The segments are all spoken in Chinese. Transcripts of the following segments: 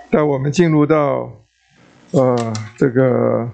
带我们进入到这个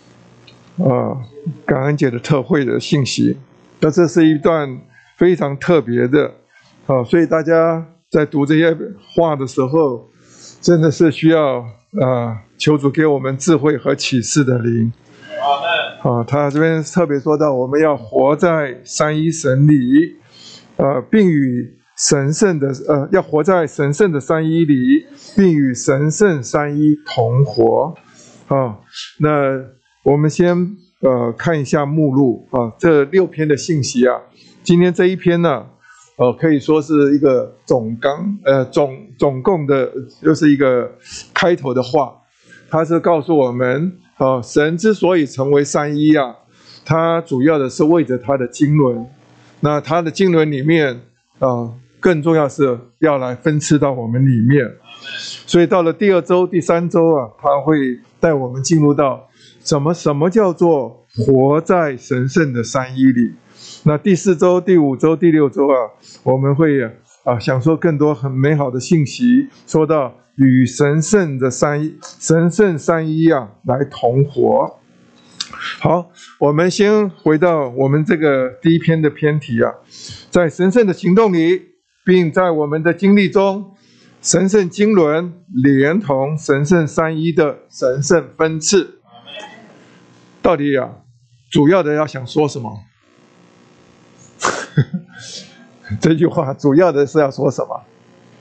感恩节的特会的信息。那这是一段非常特别的，所以大家在读这些话的时候，真的是需要求主给我们智慧和启示的灵。他这边特别说到，我们要活在三一神里，并与神圣的要活在神圣的三一里，并与神圣三一同活。那我们先看一下目录这6篇的信息啊。今天这一篇呢，可以说是一个总共的，就是一个开头的话。它是告诉我们，神之所以成为三一啊，它主要的是为着它的经纶。那它的经纶里面更重要是要来分赐到我们里面。所以到了第2周、第3周啊，它会带我们进入到什么叫做活在神圣的三一里。那第4周、第5周、第6周啊，我们会想说更多很美好的信息，说到与神圣三一啊来同活。好，我们先回到我们这个第1篇的篇题啊，在神圣的行动里，并在我们的经历中，神圣经纶连同神圣三一的神圣分赐。到底主要的要想说什么？这句话主要的是要说什么？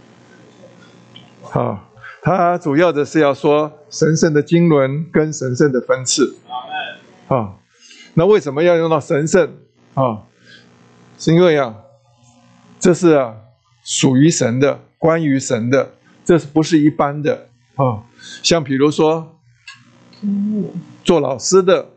它主要的是要说神圣的经纶跟神圣的分赐。那为什么要用到神圣？是因为这是属于神的，关于神的，这不是一般的。像比如说做老师的，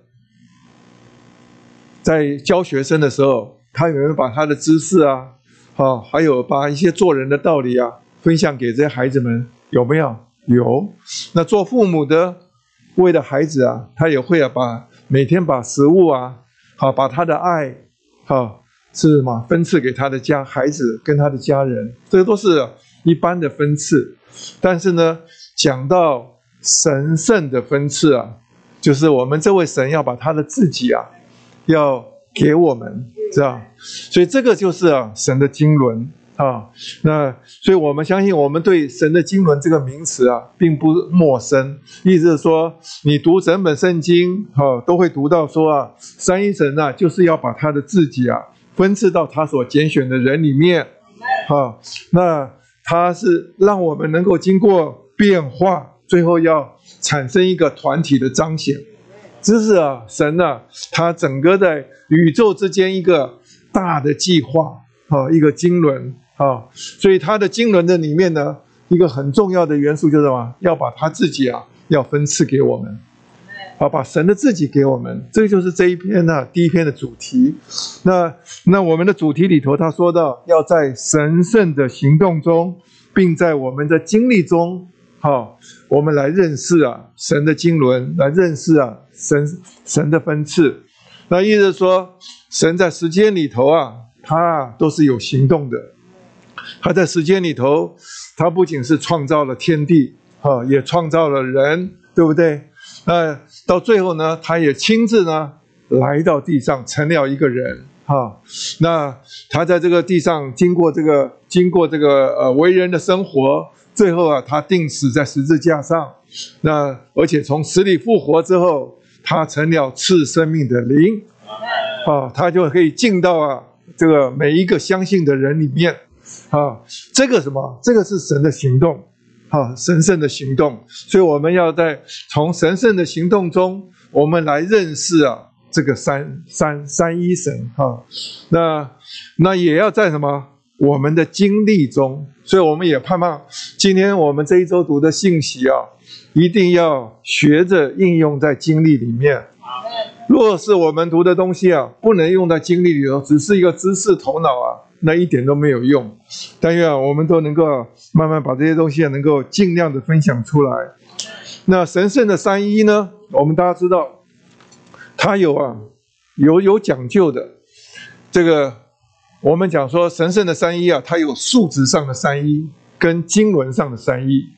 在教学生的时候，他有没有把他的知识还有把一些做人的道理分享给这些孩子们？有没有？有。那做父母的，为了孩子他也会每天把食物把他的爱是吗分赐给他的孩子跟他的家人，这个都是一般的分赐。但是呢，讲到神圣的分赐就是我们这位神要把他的自己要给我们，是吧？所以这个就是神的经纶那所以我们相信，我们对神的经纶这个名词并不陌生。意思是说，你读整本圣经都会读到说三一神就是要把他的自己分赐到他所拣选的人里面。那他是让我们能够经过变化，最后要产生一个团体的彰显。这是神他整个在宇宙之间一个大的计划一个经纶所以他的经纶的里面呢，一个很重要的元素就是什么？要把他自己要分赐给我们，把神的自己给我们。这就是这一篇第1篇的主题。那我们的主题里头，他说到要在神圣的行动中，并在我们的经历中，我们来认识神的经纶，来认识神的分赐。那意思是说，神在时间里头他都是有行动的。他在时间里头，他不仅是创造了天地也创造了人，对不对？到最后呢，他也亲自来到地上成了一个人那他在这个地上经过这个为人的生活，最后他定死在十字架上。那而且从死里复活之后，他成了赐生命的灵他就可以进到这个每一个相信的人里面这个什么？这个是神的行动神圣的行动。所以我们要从神圣的行动中，我们来认识这个三一神那也要在什么？我们的经历中。所以我们也盼望今天我们这一周读的信息一定要学着应用在经历里面。若是我们读的东西不能用在经历里头，只是一个知识头脑那一点都没有用。但愿我们都能够慢慢把这些东西能够尽量的分享出来。那神圣的三一呢，我们大家知道它有讲究的。这个我们讲说神圣的三一它有数值上的三一跟经纶上的三一。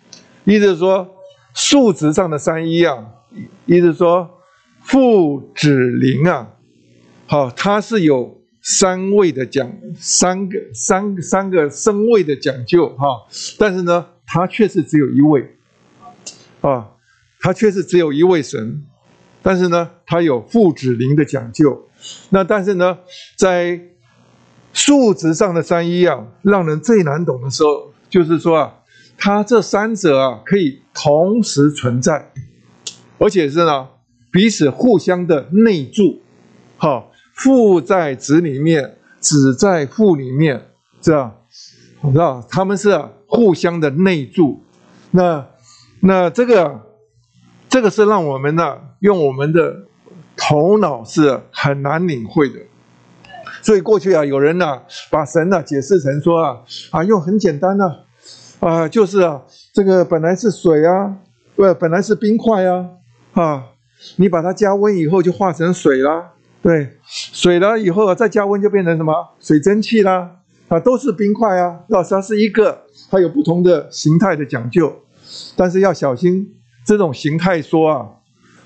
意思是说数值上的三一啊，意思是说父子灵啊，好，它是有三个身位的讲究哈，但是呢，它却是只有一位啊，它却是只有一位神，但是呢，它有父子灵的讲究。那但是呢，在数值上的三一啊，让人最难懂的时候，就是说啊，它这三者啊可以同时存在，而且是呢彼此互相的内住，好，父在子里面，子在父里面，这样，我知道他们是互相的内住。那这个是让我们用我们的头脑是很难领会的。所以过去有人把神解释成说用很简单就是这个本来是水本来是冰块你把它加温以后就化成水啦，对，水了以后再加温就变成什么水蒸气啦，都是冰块它是一个，它有不同的形态的讲究，但是要小心这种形态说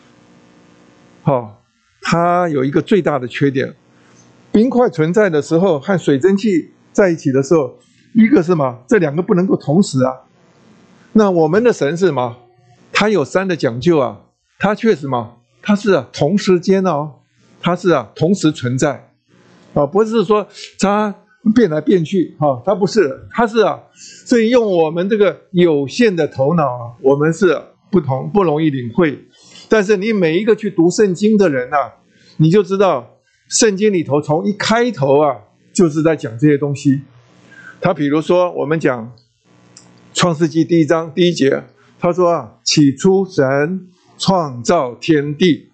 它有一个最大的缺点，冰块存在的时候和水蒸气在一起的时候，一个是嘛，这两个不能够同时那我们的神是嘛，它有三的讲究它确实嘛，它是同时间它是同时存在不是说它变来变去它不是，它是所以用我们这个有限的头脑我们是不容易领会。但是你每一个去读圣经的人你就知道圣经里头从一开头就是在讲这些东西。他比如说我们讲创世纪第1章第1节，他说起初神创造天地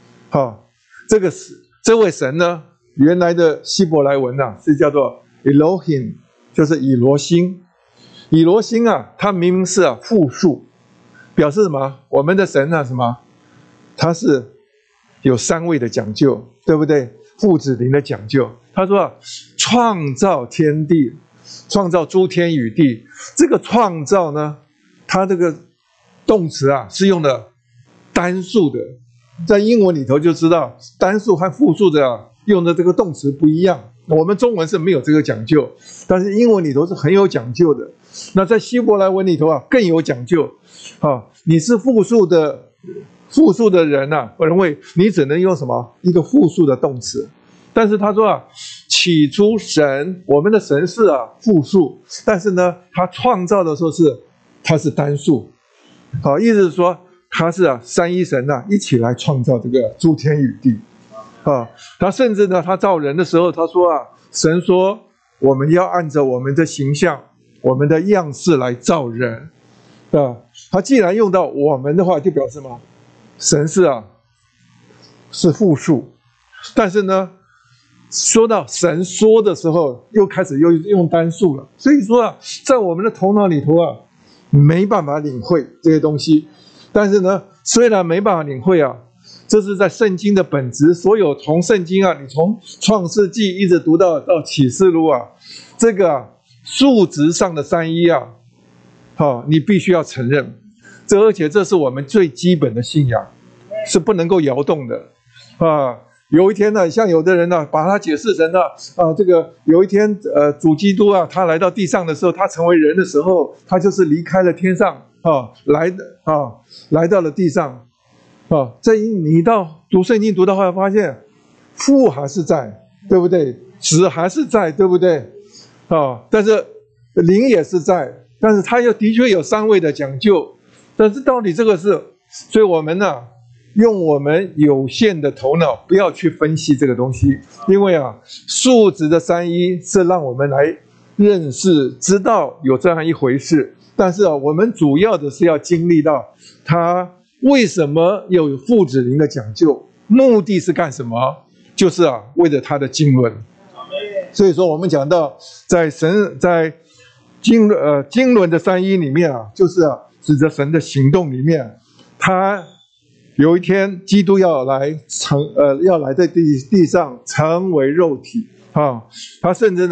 这位神呢，原来的希伯来文是叫做 Elohim， 就是以罗星。以罗星它明明是复数，表示什么？我们的神什么？它是有三位的讲究，对不对？父子灵的讲究。他说创造天地，创造诸天与地。这个创造呢，它这个动词是用的单数的，在英文里头就知道单数和复数的用的这个动词不一样。我们中文是没有这个讲究，但是英文里头是很有讲究的。那在希伯来文里头更有讲究你是复数的人我认为你只能用什么一个复数的动词。但是他说起初神，我们的神是复数，但是呢他创造的时候他是单数意思是说他是三一神一起来创造这个诸天与地他甚至呢他造人的时候他说神说我们要按着我们的形象我们的样式来造人他既然用到我们的话，就表示嘛神是复数，但是呢说到神说的时候又开始又用单数了。所以说在我们的头脑里头没办法领会这些东西。但是呢虽然没办法领会这是在圣经的本质，所有从圣经你从创世纪一直读到启示录这个数值上的三一你必须要承认而且这是我们最基本的信仰，是不能够摇动的有一天像有的人把它解释成这个有一天主基督他来到地上的时候，他成为人的时候，他就是离开了天上来到了地上这你到读圣经读到后来发现父还是在，对不对？子还是在，对不对但是灵也是在，但是他又的确有三位的讲究。但是到底这个是，所以我们用我们有限的头脑不要去分析这个东西，因为数值的三一是让我们来认识知道有这样一回事，但是我们主要的是要经历到它为什么有父子灵的讲究，目的是干什么，就是为了它的经纶。所以说我们讲到在经纶的三一里面就是指着神的行动里面，他有一天基督要来在地上成为肉体他甚至呢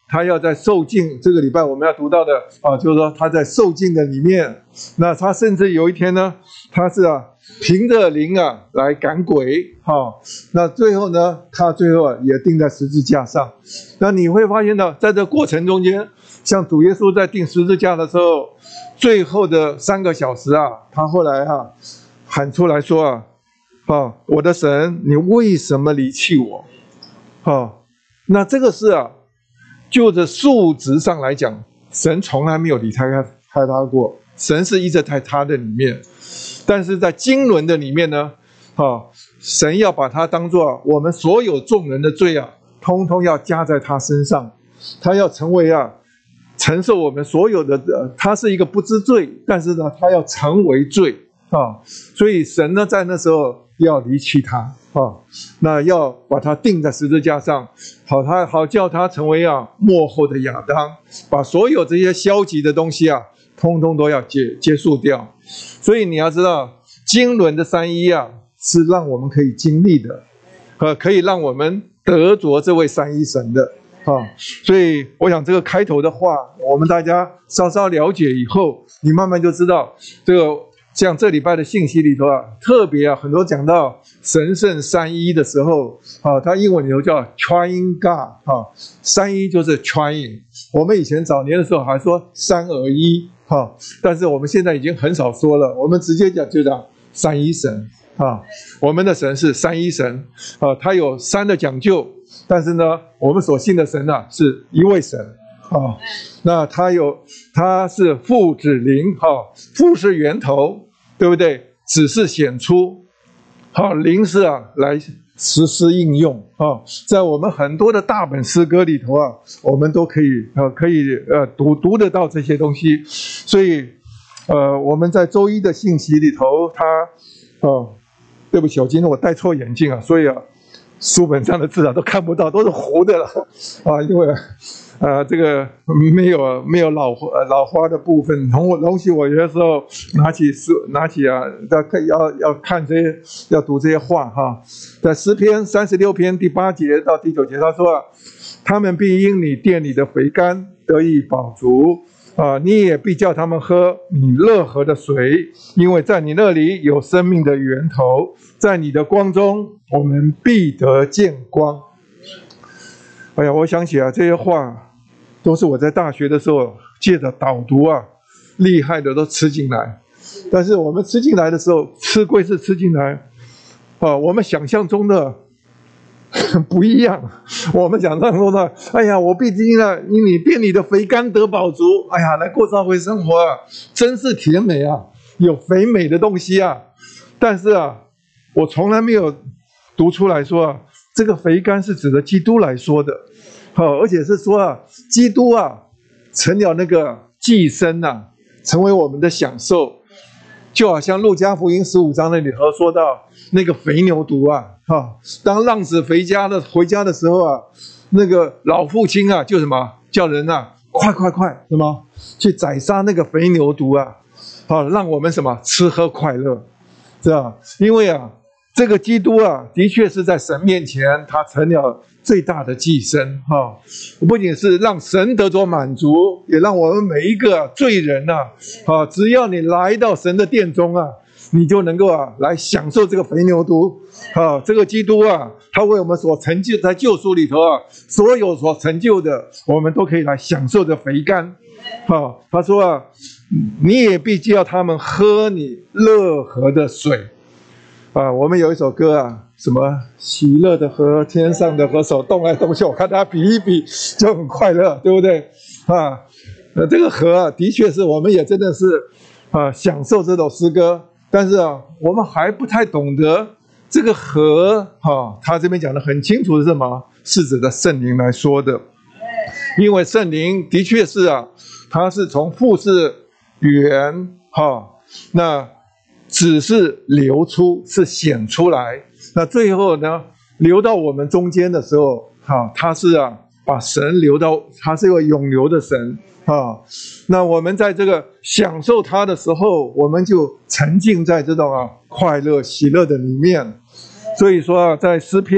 他要在受尽，这个礼拜我们要读到的就是说他在受尽的里面，那他甚至有一天呢，他是凭着灵来赶鬼，那最后呢，他最后也钉在十字架上。那你会发现到，在这过程中间，像主耶稣在钉十字架的时候，最后的3个小时他后来喊出来说我的神，你为什么离弃我？那这个是就着数值上来讲，神从来没有离开他过，神是一直在他的里面。但是在经纶的里面呢，神要把他当作我们所有众人的罪通通要加在他身上，他要成为承受我们所有的，他是一个不知罪，但是呢，他要成为罪所以神呢在那时候要离弃他那要把他钉在十字架上，好叫他成为末后的亚当，把所有这些消极的东西通通都要结束掉。所以你要知道，经纶的三一是让我们可以经历的，可以让我们得着这位三一神的所以我想这个开头的话，我们大家稍稍了解以后，你慢慢就知道这个。像这礼拜的信息里头特别很多讲到神圣三一的时候它英文里头叫 Triune God 三一就是 Triune。我们以前早年的时候还说三而一但是我们现在已经很少说了，我们直接就讲三一神我们的神是三一神他有3的讲究，但是呢，我们所信的神是一位神那他是父子灵父是源头，对不对？子是显出灵是来实施应用在我们很多的大本诗歌里头我们都可以读得到这些东西。所以我们在周一的信息里头，对不起，我今天我戴错眼镜所以书本上的字都看不到，都是糊的了因为这个没有老花的部分，容许我有的时候拿起要看这些，要读这些话在诗篇36篇第8节到第9节，他说他们必因你殿里的肥甘得以饱足你也必叫他们喝你乐河的水，因为在你那里有生命的源头，在你的光中我们必得见光。哎呀，我想起这些话都是我在大学的时候借着导读厉害的都吃进来。但是我们吃进来的时候，吃归是吃进来我们想象中的不一样。我们想象中的哎呀，我必因你殿里的肥甘得饱足，哎呀，来过教会生活真是甜美有肥美的东西但是我从来没有读出来说这个肥甘是指的基督来说的而且是说基督成了那个寄生成为我们的享受。就好像路加福音15章那里头说到那个肥牛犊当浪子回家的时候那个老父亲就什么叫人快什么去宰杀那个肥牛犊让我们什么吃喝快乐，是吧？因为这个基督的确是在神面前他成了最大的寄生不仅是让神得着满足，也让我们每一个罪人只要你来到神的殿中你就能够来享受这个肥牛犊这个基督他为我们所成就，在救赎里头所有所成就的，我们都可以来享受这肥甘他说你也必叫他们喝你乐河的水我们有一首歌什么喜乐的河，天上的河，手动来动去，我看他比一比就很快乐，对不对这个河的确是我们也真的是享受这首诗歌。但是我们还不太懂得这个河他这边讲的很清楚是什么，是指的圣灵来说的。因为圣灵的确是他是从父是源那只是流出，是显出来，那最后呢流到我们中间的时候他是把神流到，他是一个永流的神那我们在这个享受他的时候，我们就沉浸在这种快乐喜乐的里面。所以说在诗篇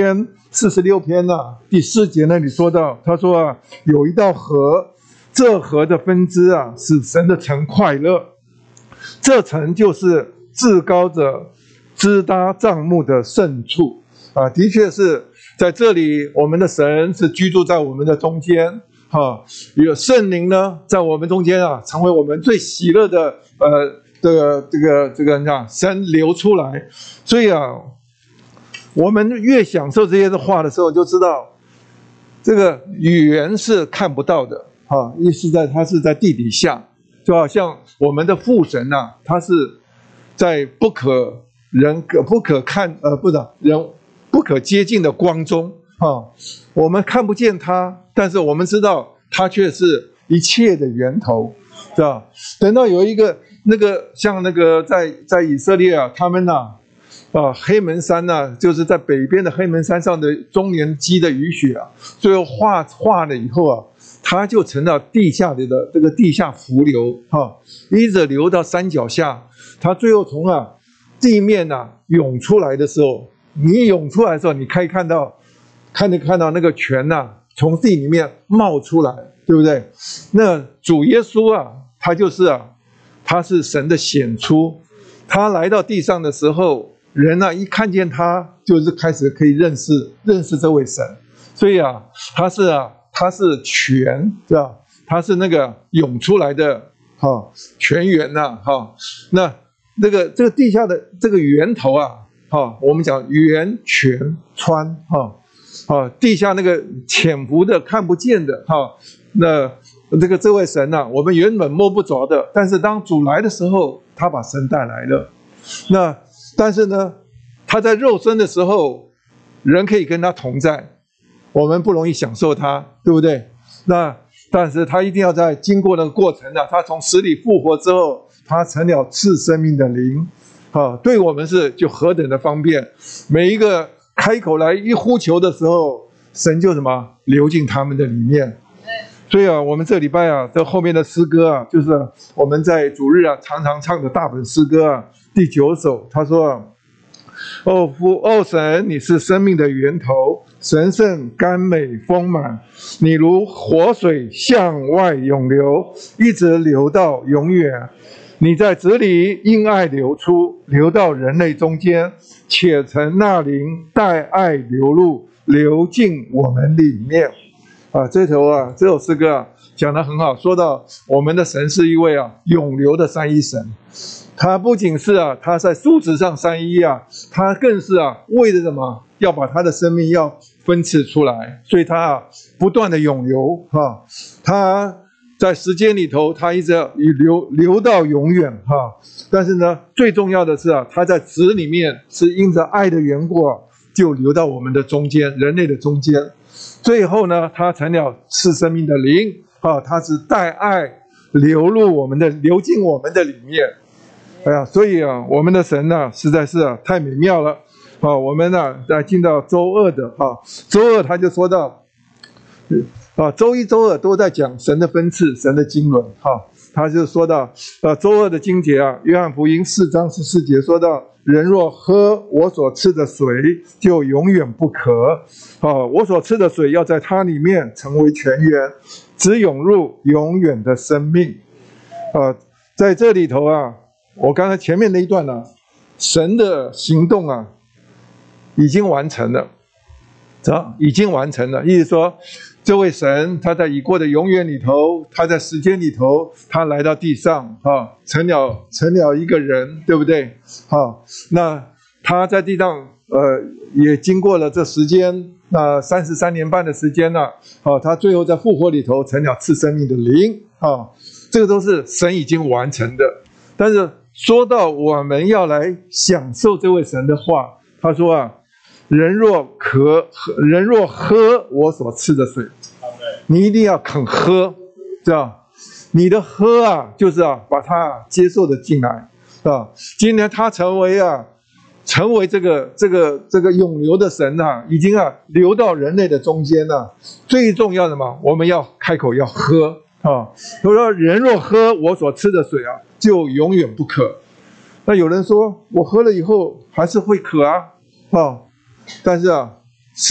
46篇第4节那里说到，他说有一道河，这河的分支使神的城快乐，这城就是至高者支搭帐幕的圣处的确是在这里，我们的神是居住在我们的中间有圣灵呢在我们中间成为我们最喜乐的这个神流出来，所以我们越享受这些的话的时候，就知道这个语言是看不到的意思它是在地底下，就好像我们的父神他是在人不可接近的光中我们看不见他，但是我们知道他却是一切的源头，是吧？等到有一个像在以色列他们黑门山就是在北边的黑门山上的中年积的雨雪最后化了以后它就成了地下的这个地下伏流一直流到山脚下，它最后从地面涌出来的时候，你涌出来的时候，你可以看到那个泉从地里面冒出来，对不对？那主耶稣他是神的显出，他来到地上的时候，人一看见他，就是开始可以认识这位神，所以他是泉，是吧？他是那个涌出来的泉源那这个地下的这个源头我们讲源泉川地下那个潜伏的看不见的那这位神我们原本摸不着的，但是当主来的时候，他把神带来了。那但是呢，他在肉身的时候，人可以跟他同在，我们不容易享受他，对不对？那但是他一定要在经过那个过程他从死里复活之后，他成了赐生命的灵对我们就何等的方便，每一个开口来一呼求的时候，神就流进他们的里面。所以我们这礼拜这后面的诗歌就是我们在主日常常唱的大本诗歌第9首，他说哦神，你是生命的源头，神圣甘美丰满，你如活水向外涌流，一直流到永远。你在子里因爱流出，流到人类中间，且从那灵带爱流入，流进我们里面这首诗歌讲得很好，说到我们的神是一位永流的三一神，他不仅是他在数值上三一他更是为了什么？要把他的生命要分赐出来，所以他不断的涌流他在时间里头，他一直流到永远但是呢，最重要的是他在子里面是因着爱的缘故就流到我们的中间，人类的中间。最后呢，他成了赐生命的灵他是带爱流进我们的里面。所以我们的神实在是太美妙了我们在进到周二的周二他就说到周一周二都在讲神的分赐，神的经纶他就说到周二的经节约翰福音4章14节说到，人若喝我所赐的水，就永远不渴我所赐的水要在它里面成为泉源，只涌入永远的生命在这里头我刚才前面那一段神的行动已经完成了已经完成了，意思说这位神他在已过的永远里头，他在时间里头，他来到地上成了一个人，对不对那他在地上也经过了这时间33年半的时间他最后在复活里头成了赐生命的灵这个都是神已经完成的。但是说到我们要来享受这位神的话，他说人若喝我所赐的水，你一定要肯喝，对吧？你的喝就是把它接受的进来今天他成为这个永流的神已经流到人类的中间最重要的我们要开口要喝所以说人若喝我所赐的水就永远不渴。那有人说我喝了以后还是会渴但是是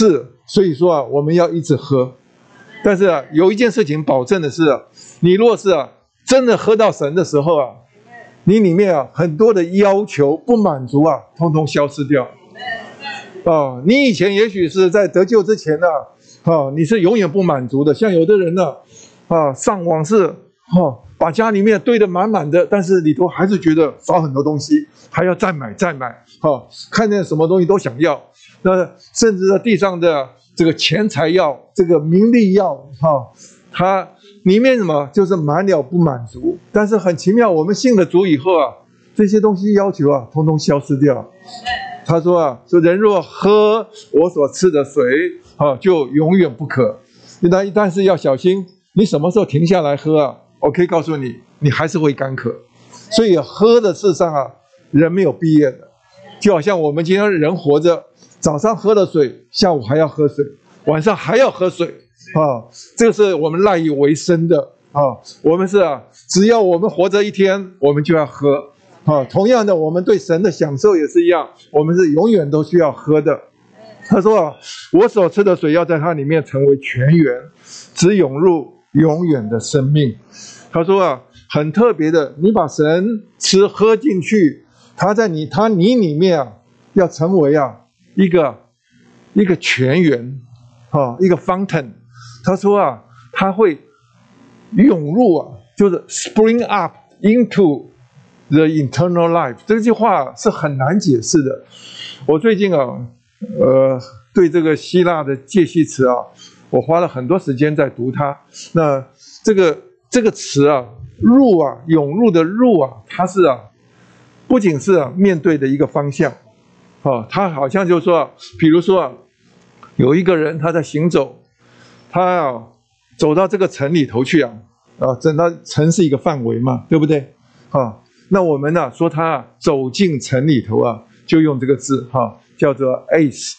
所以说我们要一直喝。但是有一件事情保证的是你若是真的喝到神的时候你里面很多的要求不满足通通消失掉。你以前也许是在得救之前你是永远不满足的，像有的人上网是把家里面堆得满满的，但是里头还是觉得少很多东西，还要再买，看见什么东西都想要，那甚至在地上的这个钱财要，这个名利要，它里面什么就是满了不满足。但是很奇妙，我们信了主以后这些东西要求通通消失掉。他说说人若喝我所赐的水就永远不渴。但是要小心，你什么时候停下来喝我可以告诉你，你还是会干渴。所以喝的事上人没有毕业的，就好像我们今天人活着，早上喝了水，下午还要喝水，晚上还要喝水这个是我们赖以为生的我们是只要我们活着一天，我们就要喝同样的，我们对神的享受也是一样，我们是永远都需要喝的。他说我所吃的水要在它里面成为泉源，直涌入永远的生命。他说很特别的，你把神吃喝进去，它在你里面要成为一个泉源一个 fountain。他说它会涌入就是 spring up into the eternal life。 这句话是很难解释的。我最近对这个希腊的介系词我花了很多时间在读它。那这个词入涌入的入它是不仅是面对的一个方向它好像就是说，比如说有一个人他在行走，他走到这个城里头去整个城是一个范围嘛，对不对那我们说他走进城里头就用这个字叫做 eis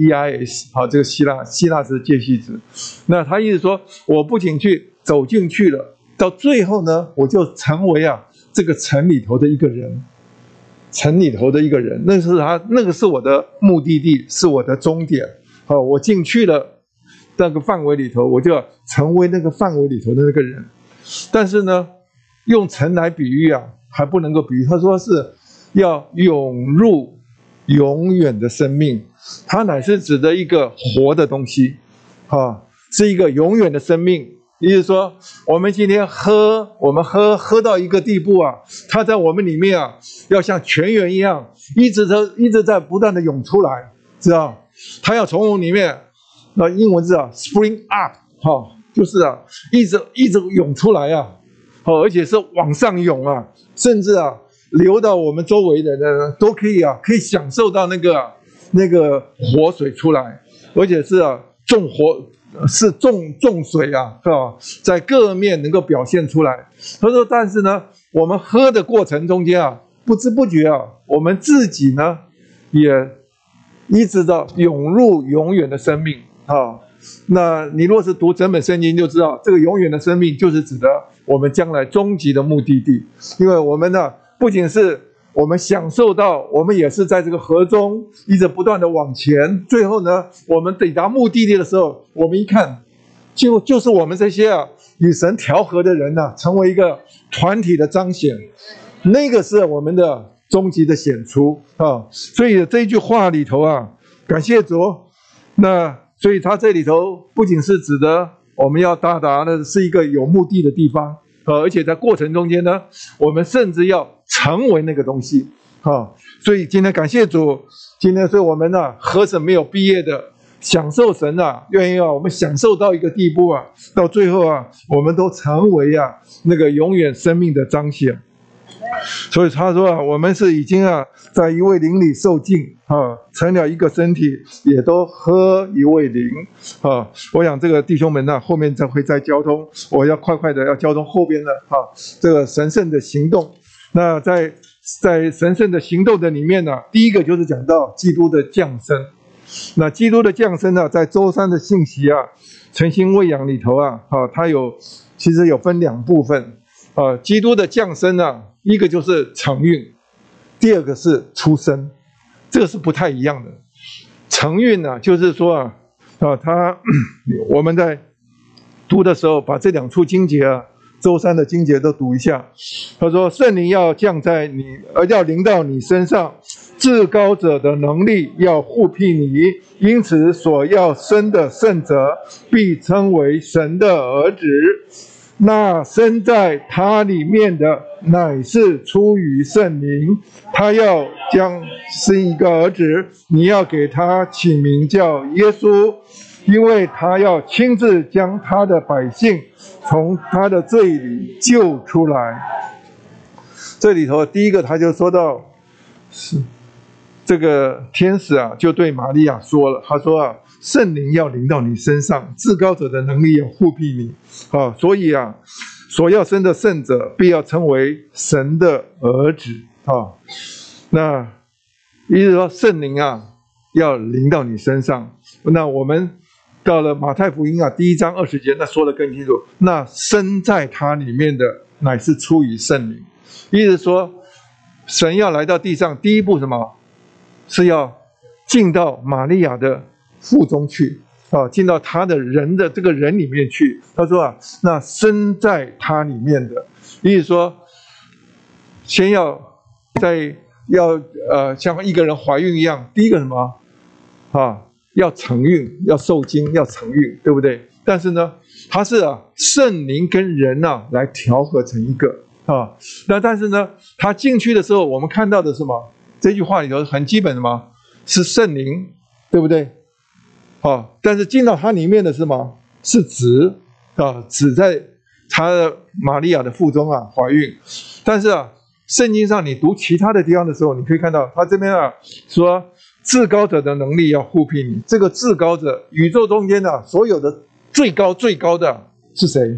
eis 这个希腊字介系词。那他意思说，我不仅走进去了，到最后呢，我就成为这个城里头的一个人，那个是我的目的地，是我的终点我进去了那个范围里头，我就要成为那个范围里头的那个人。但是呢，用城来比喻还不能够比喻。他说是要涌入永远的生命，它乃是指的一个活的东西是一个永远的生命。意思说，我们今天喝到一个地步它在我们里面要像泉源一样，一直在不断的涌出来，知道？它要从我们里面，那英文字spring up就是一直涌出来而且是往上涌甚至流到我们周围的人都可以享受到那个活水出来，而且是重水在各面能够表现出来。他说但是呢，我们喝的过程中间不知不觉我们自己呢也一直的涌入永远的生命那你若是读整本圣经就知道，这个永远的生命就是指的我们将来终极的目的地。因为我们呢不仅是我们享受到，我们也是在这个河中一直不断的往前，最后呢我们抵达目的地的时候，我们一看就是我们这些与神调和的人成为一个团体的彰显，那个是我们的终极的显出所以这一句话里头感谢主。那所以它这里头不仅是指的我们要到达的是一个有目的的地方而且在过程中间呢，我们甚至要成为那个东西所以今天感谢主，今天所以我们何止没有毕业的享受神愿意我们享受到一个地步到最后我们都成为那个永远生命的彰显。所以他说我们是已经在一位灵里受浸成了一个身体，也都喝一位灵我想这个弟兄们后面会再交通，我要快的要交通后边的这个神圣的行动。那在神圣的行动的里面第一个就是讲到基督的降生。那基督的降生在周三的信息诚心喂养里头它其实有分两部分基督的降生一个就是承运，第二个是出生，这个是不太一样的。承运就是说我们在读的时候，把这2处经节啊，周三的经节都读一下。他说：“圣灵要降在你，要临到你身上，至高者的能力要护庇你，因此所要生的圣者必称为神的儿子。那生在他里面的，乃是出于圣灵。他要将生一个儿子，你要给他起名叫耶稣。”因为他要亲自将他的百姓从他的罪里救出来。这里头第一个他就说到，是这个天使啊，就对玛利亚说了，他说啊，圣灵要临到你身上，至高者的能力要护庇你啊，所以啊，所要生的圣者必要称为神的儿子啊。那意思说圣灵啊要临到你身上。那我们到了马太福音啊1章20节，那说得更清楚，那生在他里面的乃是出于圣灵。意思说神要来到地上，第一步什么？是要进到玛利亚的腹中去啊，进到他的人的这个人里面去。他说啊，那生在他里面的，意思说先要像一个人怀孕一样，第一个什么啊？要承孕，要受精，要承孕，对不对？但是呢，它是圣灵跟人来调和成一个啊。但是呢，他进去的时候，我们看到的是什么？这句话里头很基本的嘛，是圣灵，对不对？但是进到他里面的是什么？是子啊，子在他的玛利亚的腹中怀孕。但是圣经上你读其他的地方的时候，你可以看到他这边说。至高者的能力要护庇你，这个至高者，宇宙中间所有的最高的是谁？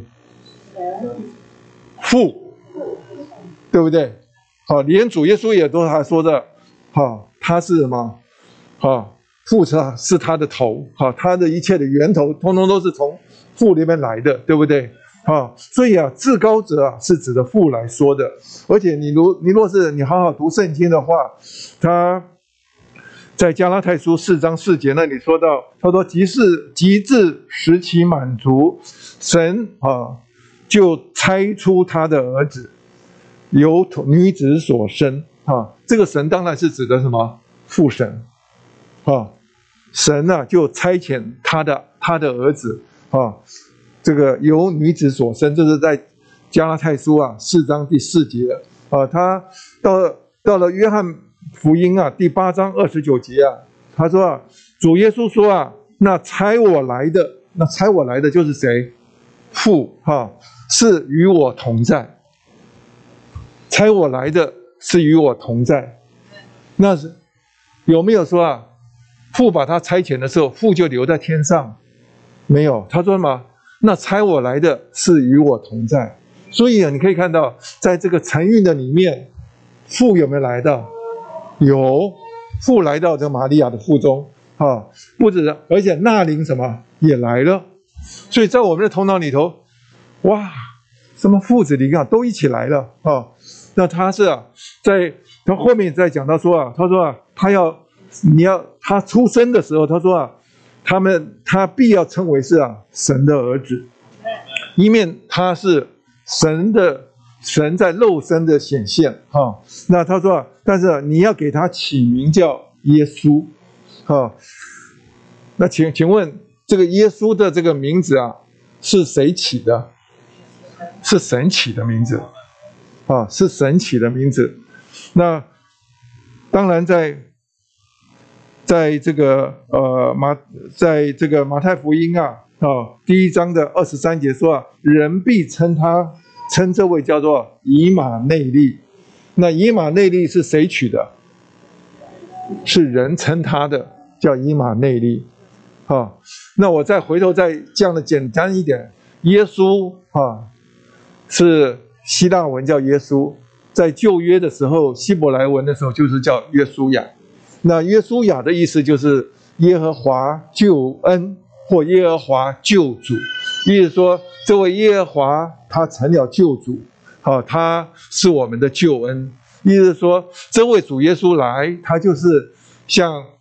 父，对不对？连主耶稣也都还说的，他是什么？父是他的头，他的一切的源头，通通都是从父那边来的，对不对？所以至高者是指的父来说的。而且你若是你好好读圣经的话，他在加拉太书4章4节那里说到，他说即至使其满足，神就差出他的儿子，由女子所生这个神当然是指的什么？父神神就差遣他的儿子这个由女子所生，这是在加拉太书4章第4节他到了约翰福音第8章29节他说主耶稣说那差我来的就是谁？父是与我同在，差我来的是与我同在。那是有没有说父把他差遣的时候，父就留在天上？没有，他说什么？那差我来的是与我同在。所以你可以看到，在这个承运的里面，父有没有来到？有，父来到这玛利亚的腹中不止，而且那灵什么也来了。所以在我们的头脑里头，哇，什么父子灵都一起来了那他是在他后面再讲到说他说他出生的时候，他说他必要称为是神的儿子，一面他是神在肉身的显现那他说但是你要给他起名叫耶稣那请问这个耶稣的这个名字是谁起的？是神起的名字是神起的名字。那当然在这个马太福音1章的23节说人必称这位叫做以马内利。那以马内利是谁取的？是人称他的，叫以马内利那我再回头再讲的简单一点，耶稣是希腊文叫耶稣，在旧约的时候希伯来文的时候就是叫约书亚。那约书亚的意思就是耶和华救恩或耶和华救主，意思说这位耶和华他成了救主他是我们的救恩。意思说这位主耶稣来，他就是像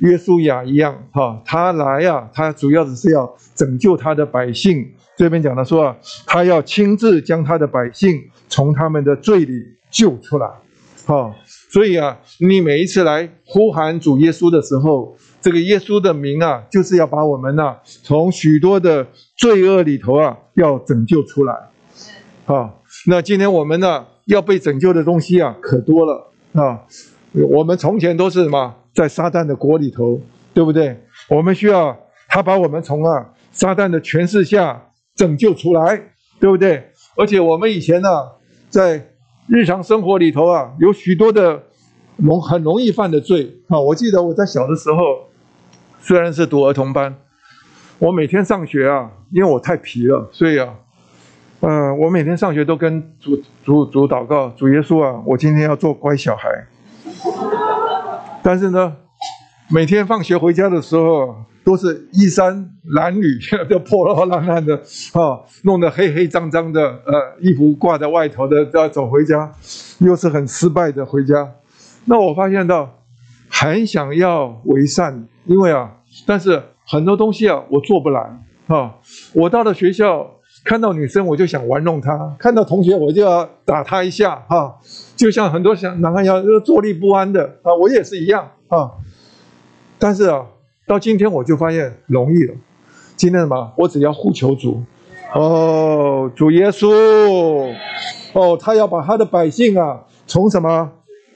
约书亚一样，他来啊，他主要的是要拯救他的百姓。这边讲的说啊，他要亲自将他的百姓从他们的罪里救出来。所以啊，你每一次来呼喊主耶稣的时候，这个耶稣的名啊，就是要把我们啊从许多的罪恶里头啊，要拯救出来。那今天我们呢，要被拯救的东西啊，可多了啊。我们从前都是什么，在撒旦的国里头，对不对？我们需要他把我们从撒旦的权势下拯救出来，对不对？而且我们以前呢，在日常生活里头啊，有许多的很容易犯的罪啊。我记得我在小的时候，虽然是读儿童班，我每天上学啊，因为我太皮了，所以啊，我每天上学都跟主祷告，主耶稣啊，我今天要做乖小孩。但是呢，每天放学回家的时候，都是衣衫褴褛，就破破烂烂的弄得黑黑脏脏的，衣服挂在外头的，要走回家，又是很失败的回家。那我发现到很想要为善，因为但是很多东西我做不来我到了学校，看到女生我就想玩弄她，看到同学我就要打她一下就像很多男孩要坐立不安的我也是一样但是到今天我就发现容易了。今天什么？我只要呼求主主耶稣他要把他的百姓从什么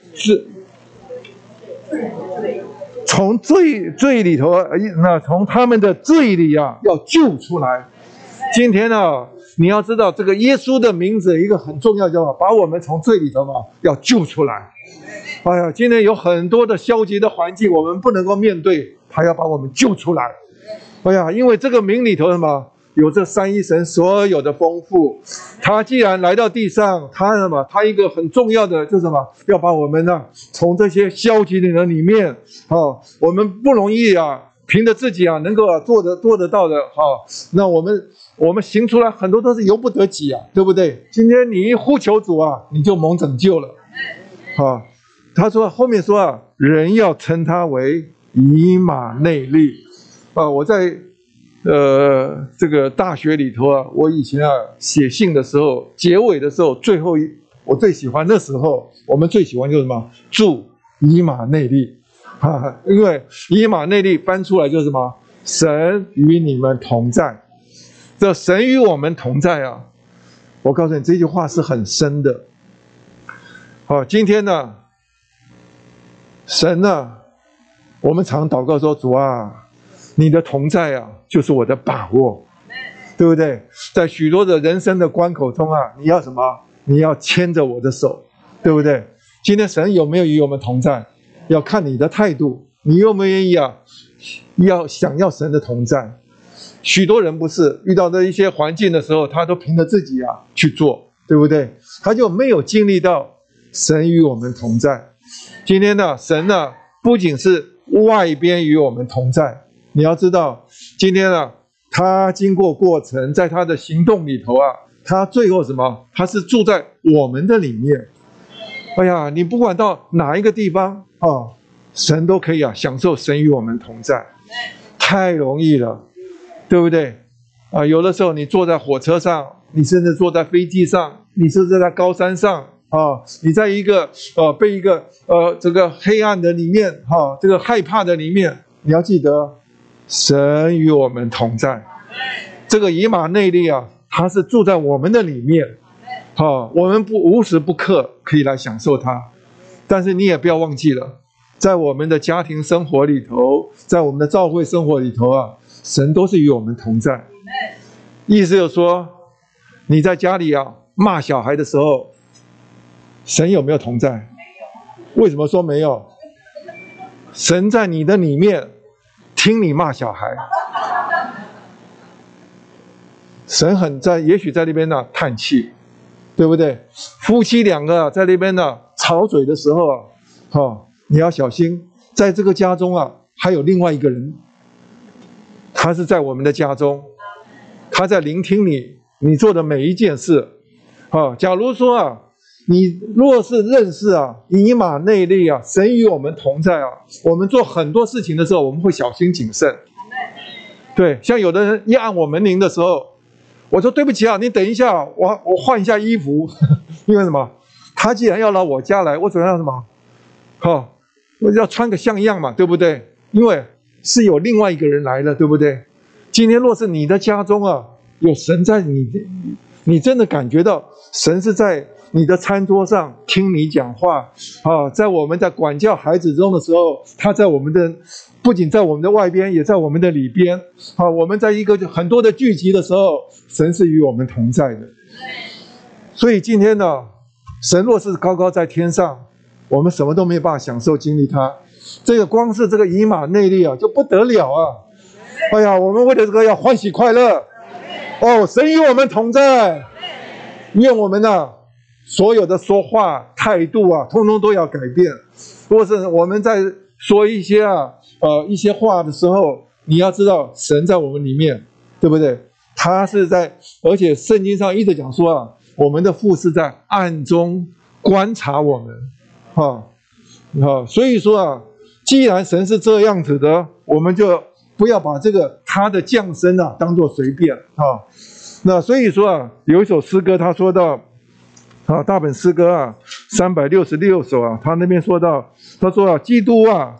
从罪里头从他们的罪里要救出来。今天你要知道这个耶稣的名字一个很重要，叫把我们从罪里头要救出来。今天有很多的消极的环境，我们不能够面对，他要把我们救出来。因为这个名里头什么有这三一神所有的丰富，他既然来到地上，他一个很重要的就是什么，要把我们从这些消极的人里面我们不容易凭着自己能够做得到的那我们行出来很多都是由不得己对不对？今天你一呼求主你就蒙拯救了他说后面说人要称他为以马内利我在这个大学里头我以前写信的时候，结尾的时候，最后我最喜欢那时候，我们最喜欢就是什么？祝以马内利因为以马内利翻出来就是什么？神与你们同在。这神与我们同在我告诉你这句话是很深的。今天呢，神我们常祷告说，主你的同在就是我的把握，对不对？在许多的人生的关口中你要什么？你要牵着我的手，对不对？今天神有没有与我们同在？要看你的态度，你愿不愿意要想要神的同在。许多人不是遇到的一些环境的时候，他都凭着自己去做，对不对？他就没有经历到神与我们同在。今天神不仅是外边与我们同在，你要知道今天他经过过程，在他的行动里头他最后什么？他是住在我们的里面。你不管到哪一个地方神都可以享受神与我们同在，太容易了，对不对？有的时候你坐在火车上，你甚至坐在飞机上，你甚至在高山上你在一个被一个这个黑暗的里面这个害怕的里面，你要记得神与我们同在。这个以马内利他是住在我们的里面我们无时不刻可以来享受它。但是你也不要忘记了，在我们的家庭生活里头，在我们的教会生活里头神都是与我们同在。意思就是说，你在家里骂小孩的时候，神有没有同在？没有。为什么说没有？神在你的里面听你骂小孩。神也许在那边叹气，对不对？夫妻两个在那边吵嘴的时候你要小心，在这个家中还有另外一个人，他是在我们的家中，他在聆听你做的每一件事假如说你若是认识啊，以马内利啊，神与我们同在啊，我们做很多事情的时候，我们会小心谨慎。对，像有的人一按我门铃的时候，我说对不起啊，你等一下，我换一下衣服，因为什么？他既然要到我家来，我总要什么？我要穿个像样嘛，对不对？因为是有另外一个人来了，对不对？今天若是你的家中啊，有神在你真的感觉到神是在你的餐桌上听你讲话啊，在我们在管教孩子中的时候，他在我们的不仅在我们的外边，也在我们的里边啊。我们在一个很多的聚集的时候，神是与我们同在的。所以今天呢，神若是高高在天上，我们什么都没有办法享受经历他。这个光是这个以马内利啊，就不得了啊！哎呀，我们为了这个要欢喜快乐哦，神与我们同在，愿我们呢所有的说话态度啊，通通都要改变。如果是我们在说一些一些话的时候，你要知道神在我们里面，对不对？他是在，而且圣经上一直讲说啊，我们的父是在暗中观察我们，所以说啊，既然神是这样子的，我们就不要把这个他的降生啊当作随便啊。那所以说啊，有一首诗歌，他说到大本诗歌啊366首啊，他那边说到，他说啊，基督啊，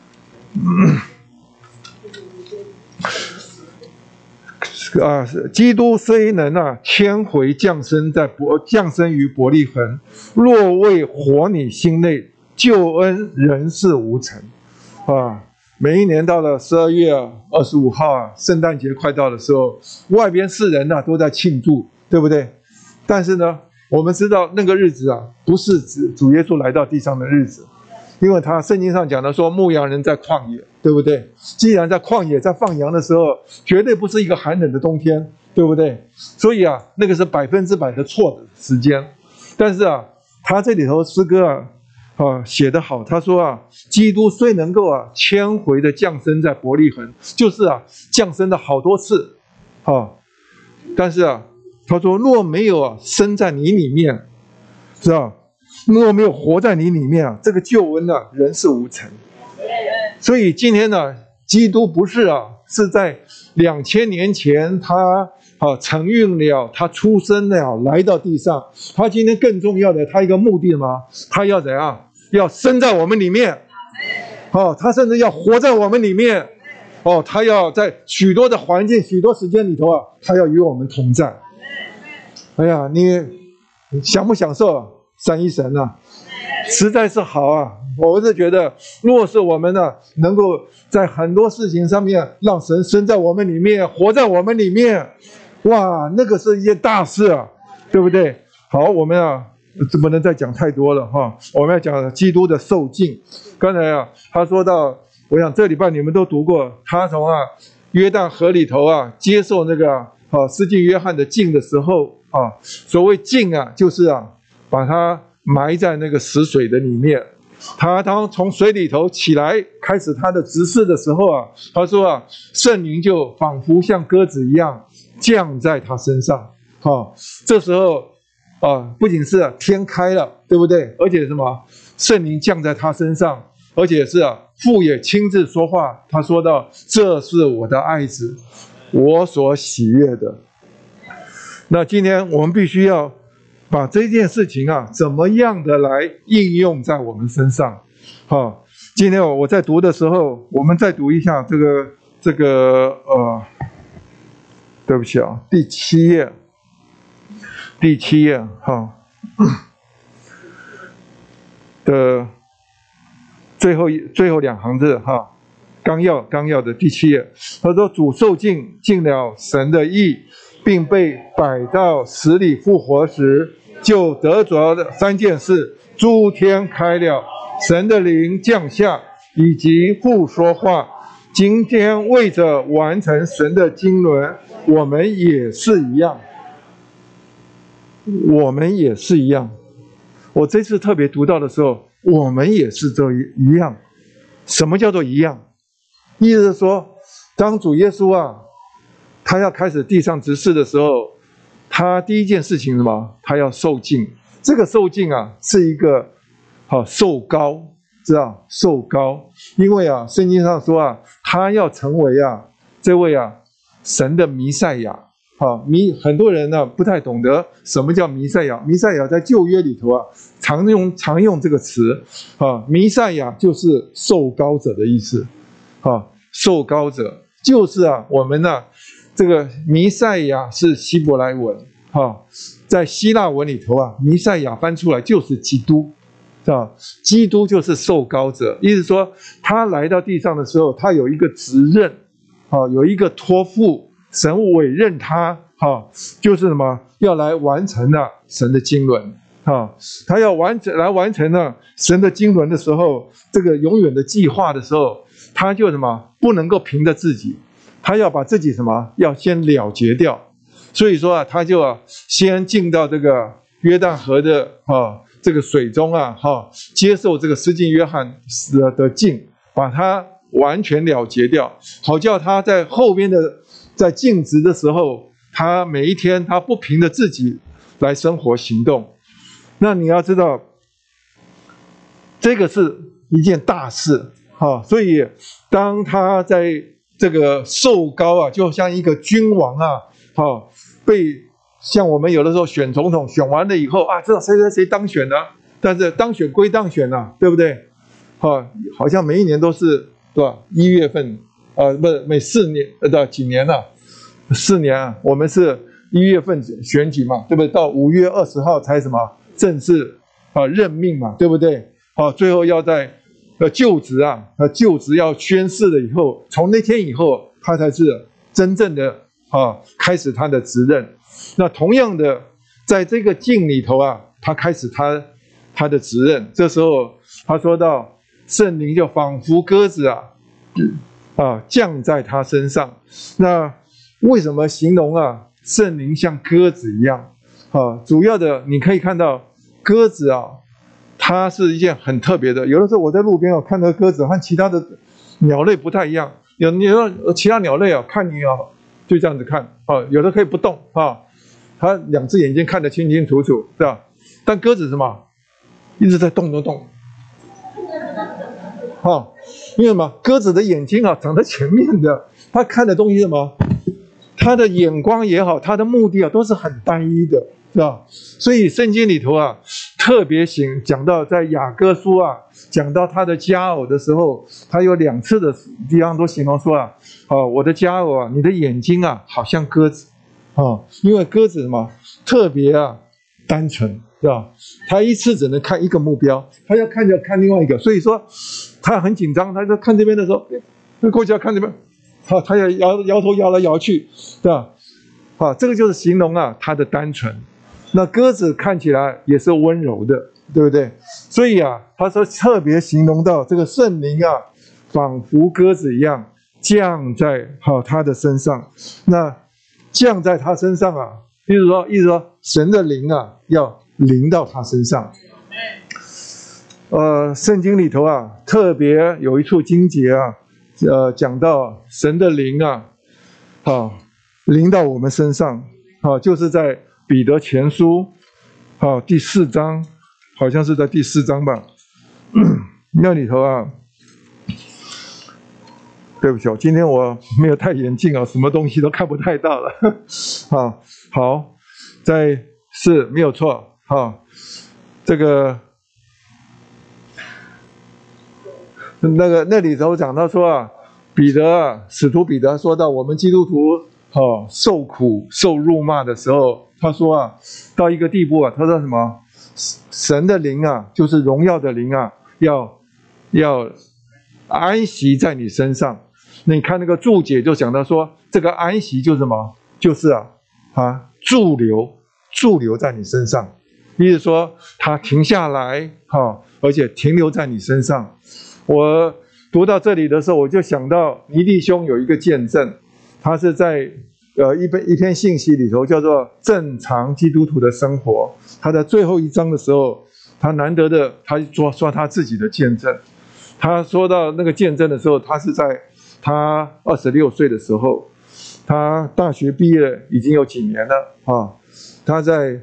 基督虽能千回降生于伯利恒，若为活你心内，救恩仍是无成啊。每一年到了12月25号圣诞节快到的时候，外边世人都在庆祝，对不对？但是呢，我们知道那个日子不是指主耶稣来到地上的日子，因为他圣经上讲的说，牧羊人在旷野，对不对？既然在旷野在放羊的时候，绝对不是一个寒冷的冬天，对不对？所以那个是100%的错的时间。但是他这里头诗歌写得好，他说基督虽能够千回的降生在伯利恒，就是降生了好多次但是他说若没有生在你里面，是吧？若没有活在你里面这个救恩仍是无成。所以今天呢，基督不是是在2000年前他承运了，他出生了，来到地上。他今天更重要的，他一个目的嘛，他要怎样？要生在我们里面，他甚至要活在我们里面，他要在许多的环境、许多时间里头他要与我们同在。哎呀，你享不享受三一神实在是好我是觉得，若是我们能够在很多事情上面让神生在我们里面，活在我们里面，哇，那个是一件大事对不对？好，我们不能再讲太多了我们要讲基督的受尽。刚才他说到，我想这礼拜你们都读过，他从约旦河里头接受那个施浸约翰的浸的时候所谓浸就是把他埋在那个死水的里面。他当从水里头起来开始他的执事的时候他说圣灵就仿佛像鸽子一样降在他身上这时候不仅是天开了，对不对？而且什么？圣灵降在他身上，而且是父也亲自说话。他说到：“这是我的爱子，我所喜悦的。”那今天我们必须要把这件事情怎么样的来应用在我们身上。今天我在读的时候，我们再读一下这个对不起第7页。第7页的最后2行字纲要的第7页，他说主受尽了神的义，并被摆到死里复活时，就得着的3件事：诸天开了，神的灵降下，以及父说话。今天为着完成神的经纶，我们也是一样。我们也是一样。我这次特别读到的时候，我们也是这一样。什么叫做一样？意思是说，当主耶稣他要开始地上执事的时候，他第一件事情是什么？他要受尽， 这个受尽啊，是一个受膏，知道受膏，因为啊，圣经上说啊，他要成为啊这位啊神的弥赛亚。很多人呢不太懂得什么叫弥赛亚。弥赛亚在旧约里头啊，常用这个词弥赛亚就是受膏者的意思。受膏者就是啊，我们呢这个弥赛亚是希伯来文在希腊文里头啊，弥赛亚翻出来就是基督。基督就是受膏者，意思说他来到地上的时候，他有一个职任有一个托付。神委任他就是什么，要来完成神的经纶他要完成神的经纶的时候，这个永远的计划的时候，他就什么不能够凭着自己，他要把自己什么要先了结掉。所以说啊，他就先进到这个约旦河的这个水中接受这个施浸约翰的浸，把他完全了结掉，好叫他在后边的在尽职的时候，他每一天他不凭着自己来生活行动。那你要知道，这个是一件大事所以当他在这个受膏啊，就像一个君王被像我们有的时候选总统选完了以后知道谁当选了，但是当选归当选了，对不对？好像每一年都是对吧？1月份不是每4年几年了？4年啊，我们是1月份选举嘛，对不对？到5月20号才什么正式任命嘛，对不对？最后要在就职就职要宣誓了以后，从那天以后，他才是真正的开始他的职任。那同样的，在这个境里头他开始他的职任。这时候他说到，圣灵就仿佛鸽子降在他身上。那为什么形容圣灵像鸽子一样主要的你可以看到鸽子它是一件很特别的。有的时候我在路边看到鸽子和其他的鸟类不太一样，有其他鸟类看你就这样子看有的可以不动它2只眼睛看得清清楚楚，对吧？但鸽子是什么？一直在动因为什么？鸽子的眼睛长在前面的，它看的东西是什么？它的眼光也好，它的目的都是很单一的，是吧？所以圣经里头特别讲到在雅各书讲到他的佳偶的时候，他有2次的地方都形容说我的佳偶你的眼睛好像鸽子因为鸽子什么特别单纯，是吧？他一次只能看一个目标，他要看就看另外一个，所以说他很紧张，他在看这边的时候过去要看这边他要摇头摇来摇去，对吧？这个就是形容他的单纯。那鸽子看起来也是温柔的，对不对？所以他说特别形容到这个圣灵仿佛鸽子一样降在他的身上。那降在他身上意思说神的灵要临到他身上。圣经里头特别有一处经节讲到神的灵临到我们身上就是在彼得前书第4章，好像是在第4章吧那里头对不起今天我没有戴眼镜什么东西都看不太到了好，是没有错这个那里头讲到说使徒彼得说到我们基督徒受苦受辱骂的时候，他说到一个地步他说什么？神的灵就是荣耀的灵要安息在你身上。那你看那个注解就讲到说，这个安息就是什么？就是驻留在你身上，意思说他停下来而且停留在你身上。我读到这里的时候，我就想到尼弟兄有一个见证，他是在一篇信息里头叫做正常基督徒的生活。他在最后一章的时候，他难得的他说他自己的见证。他说到那个见证的时候，他是在他26岁的时候，他大学毕业已经有几年了他在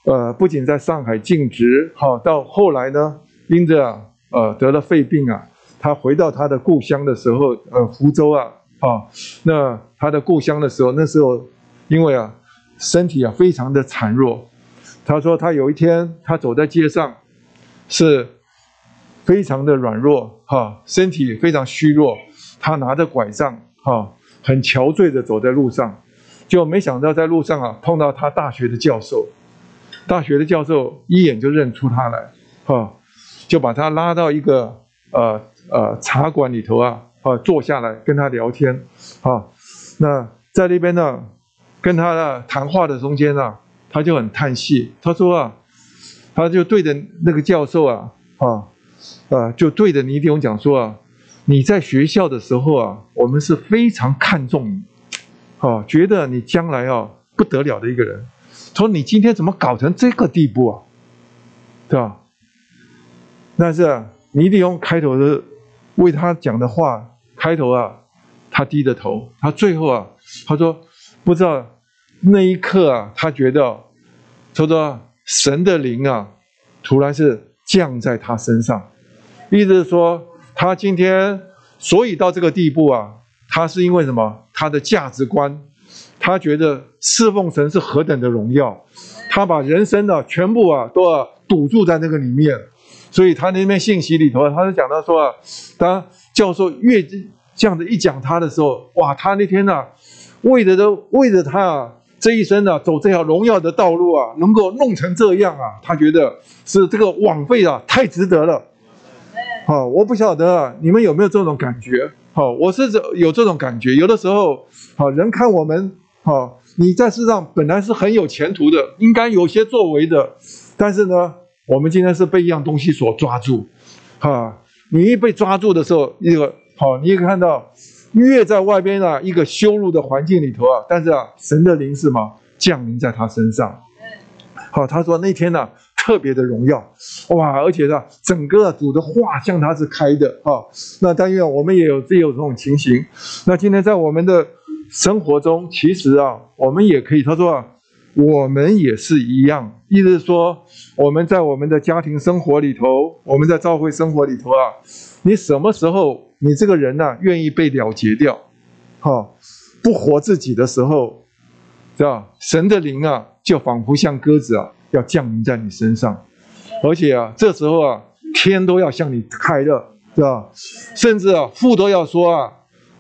不仅在上海尽职，到后来呢，因着得了肺病啊，他回到他的故乡的时候，福州啊，那他的故乡的时候，那时候因为身体非常的孱弱，他说他有一天他走在街上，是非常的软弱，身体非常虚弱，他拿着拐杖，很憔悴的走在路上，就没想到在路上碰到他大学的教授，大学的教授一眼就认出他来，就把他拉到一个茶馆里头坐下来跟他聊天，那在那边呢，跟他谈话的中间他就很叹息，他说他就对着那个教授就对着倪弟兄讲说你在学校的时候我们是非常看重你，觉得你将来不得了的一个人，说你今天怎么搞成这个地步对吧？但是倪弟兄开头的为他讲的话，开头他低着头，他最后他说不知道那一刻他觉得，他说神的灵突然是降在他身上，意思是说他今天所以到这个地步他是因为什么？他的价值观，他觉得侍奉神是何等的荣耀，他把人生全部都堵住在那个里面，所以他那边信息里头，他就讲到说当教授越这样子一讲他的时候，哇，他那天为着他这一生走这条荣耀的道路能够弄成这样他觉得是这个枉费太值得了。我不晓得你们有没有这种感觉？我是有这种感觉，有的时候人看我们你在世上本来是很有前途的，应该有些作为的，但是呢，我们今天是被一样东西所抓住你一被抓住的时候，你也看到越在外边一个羞辱的环境里头但是神的灵是吗？降临在他身上。他说那天特别的荣耀，哇，而且整个主的话向他是开的那但愿我们也有这种情形。那今天在我们的生活中，其实我们也可以，他说我们也是一样，意思是说我们在我们的家庭生活里头，我们在教会生活里头你什么时候你这个人愿意被了结掉不活自己的时候，对吧？神的灵就仿佛像鸽子要降临在你身上，而且这时候天都要向你开了，对吧？甚至父都要说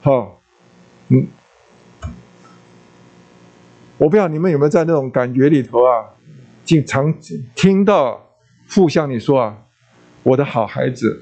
我不知道你们有没有在那种感觉里头经常听到父向你说我的好孩子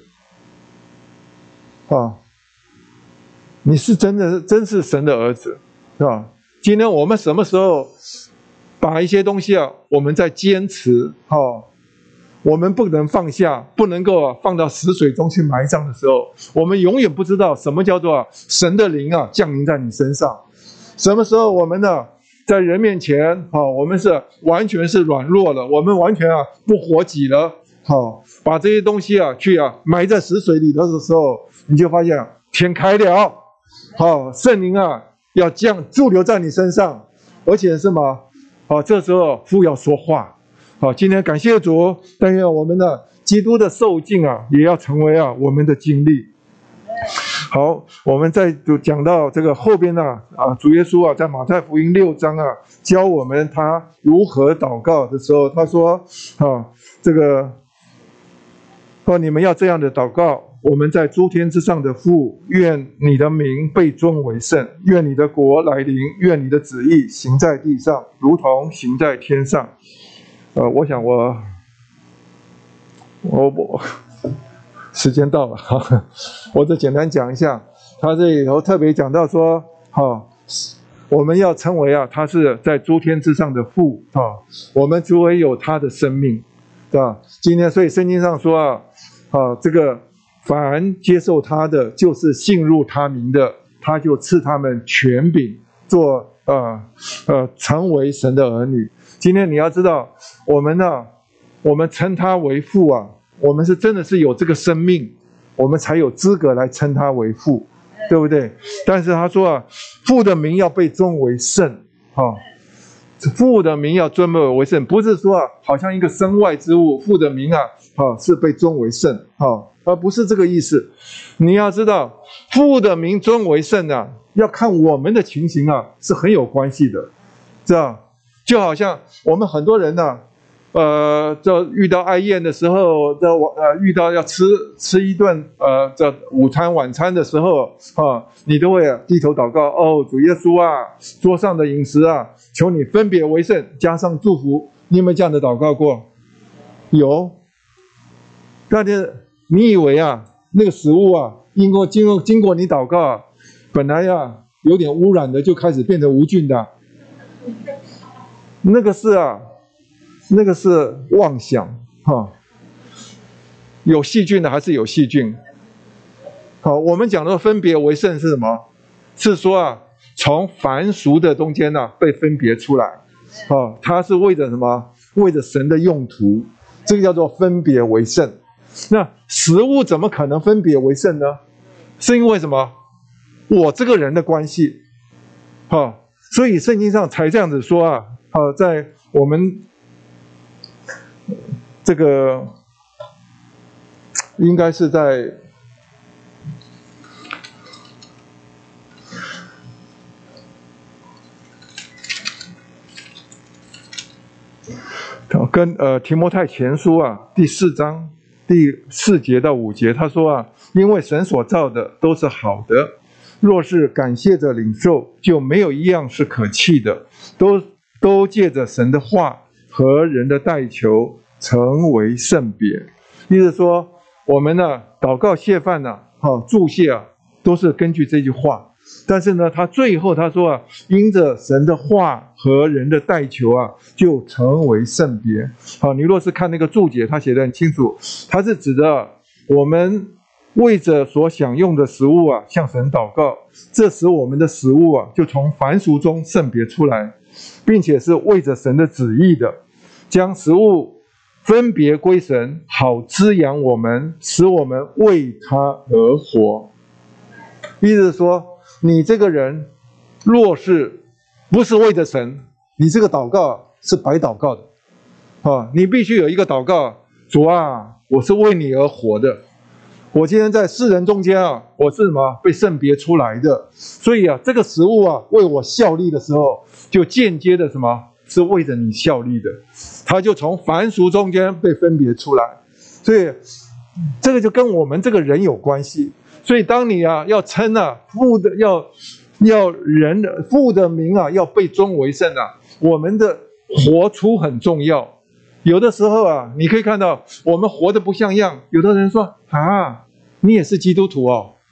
你是真是神的儿子，是吧？今天我们什么时候把一些东西我们在坚持我们不能放下，不能够放到死水中去埋葬的时候，我们永远不知道什么叫做神的灵降临在你身上。什么时候我们在人面前我们是完全是软弱了，我们完全不活己了把这些东西去埋在死水里头的时候，你就发现天开了圣灵要驻留在你身上，而且是什么这时候父要说话今天感谢主，但愿我们的基督的受尽也要成为我们的经历。好，我们再讲到这个后边主耶稣在马太福音6章教我们他如何祷告的时候，他说这个你们要这样的祷告，我们在诸天之上的父，愿你的名被尊为圣，愿你的国来临，愿你的旨意行在地上，如同行在天上。我想我时间到了我就简单讲一下，他这里头特别讲到说我们要称为他是在诸天之上的父我们诸位有他的生命，对吧？今天所以圣经上说这个凡接受他的，就是信入他名的，他就赐他们权柄做成为神的儿女。今天你要知道，我们称他为父我们是真的是有这个生命，我们才有资格来称他为父，对不对？但是他说父的名要被尊为圣父的名要尊为圣，不是说好像一个身外之物，父的名是被尊为圣而不是这个意思。你要知道，父的名尊为圣要看我们的情形是很有关系的，知道？就好像我们很多人这遇到爱宴的时候，遇到要吃一顿这午餐晚餐的时候你都会低头祷告，主耶稣桌上的饮食求你分别为圣，加上祝福。你有没有这样的祷告过？有。但是你以为那个食物经过你祷告本来有点污染的，就开始变成无菌的，那个是妄想有细菌的还是有细菌。好，我们讲的分别为圣是什么？是说从凡俗的中间被分别出来它是为着什么？为着神的用途，这个叫做分别为圣。那食物怎么可能分别为圣呢？是因为什么？我这个人的关系所以圣经上才这样子说在我们这个应该是在跟提摩太前书第4章第4节到5节，他说因为神所造的都是好的，若是感谢着领受，就没有一样是可弃的，都借着神的话和人的代求成为圣别。意思说我们祷告谢饭祝谢都是根据这句话。但是呢，他最后他说因着神的话和人的代求就成为圣别。你若是看那个注解，他写得很清楚，他是指的我们为着所享用的食物向神祷告，这时我们的食物就从凡俗中圣别出来，并且是为着神的旨意的，将食物分别归神，好滋养我们，使我们为他而活。意思是说，你这个人若是不是为着神，你这个祷告是白祷告的你必须有一个祷告，主我是为你而活的，我今天在世人中间我是什么？被圣别出来的，所以这个食物为我效力的时候，就间接的什么？是为着你效力的，它就从凡俗中间被分别出来，所以这个就跟我们这个人有关系。所以当你要称父的父的名要被尊为圣我们的活出很重要。有的时候你可以看到我们活得不像样，有的人说你也是基督徒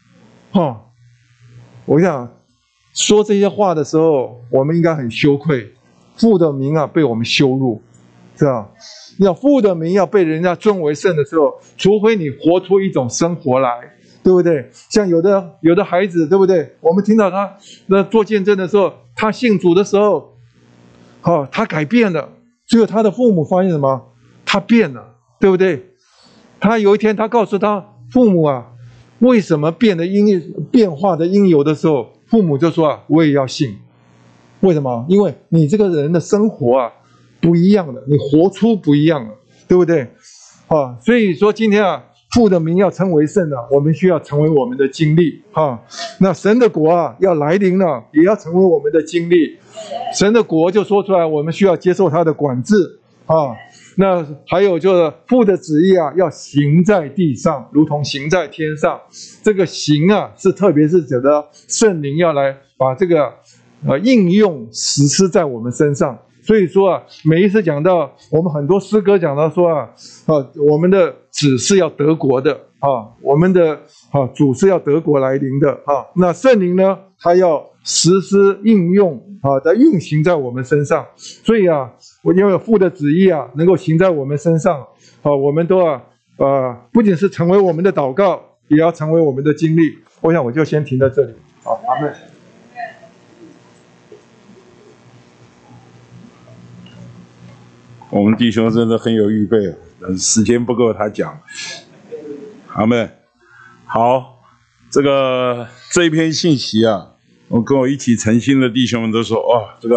我想说这些话的时候，我们应该很羞愧，父的名被我们羞辱，是吧？要父的名要被人家尊为圣的时候，除非你活出一种生活来，对不对？像有的孩子，对不对？我们听到他做见证的时候，他信主的时候他改变了，最后他的父母发现什么？他变了，对不对？他有一天他告诉他父母为什么变化的因由的时候，父母就说我也要信。为什么？因为你这个人的生活不一样了，你活出不一样了，对不对？所以说今天父的名要称为圣我们需要成为我们的经历那神的国要来临了，也要成为我们的经历。神的国就说出来，我们需要接受他的管制那还有就是父的旨意要行在地上，如同行在天上。这个行是特别是指的圣灵要来把这个应用实施在我们身上。所以说每一次讲到我们很多诗歌讲到说我们的子是要得国的我们的主是要得国来临的那圣灵呢，他要实施应用在运行在我们身上。所以我因为父的旨意能够行在我们身上我们都不仅是成为我们的祷告，也要成为我们的经历。我想我就先停在这里。好，阿们。 我们弟兄真的很有预备但是时间不够他讲。阿们。好，这一篇信息我跟我一起诚心的弟兄们都说这个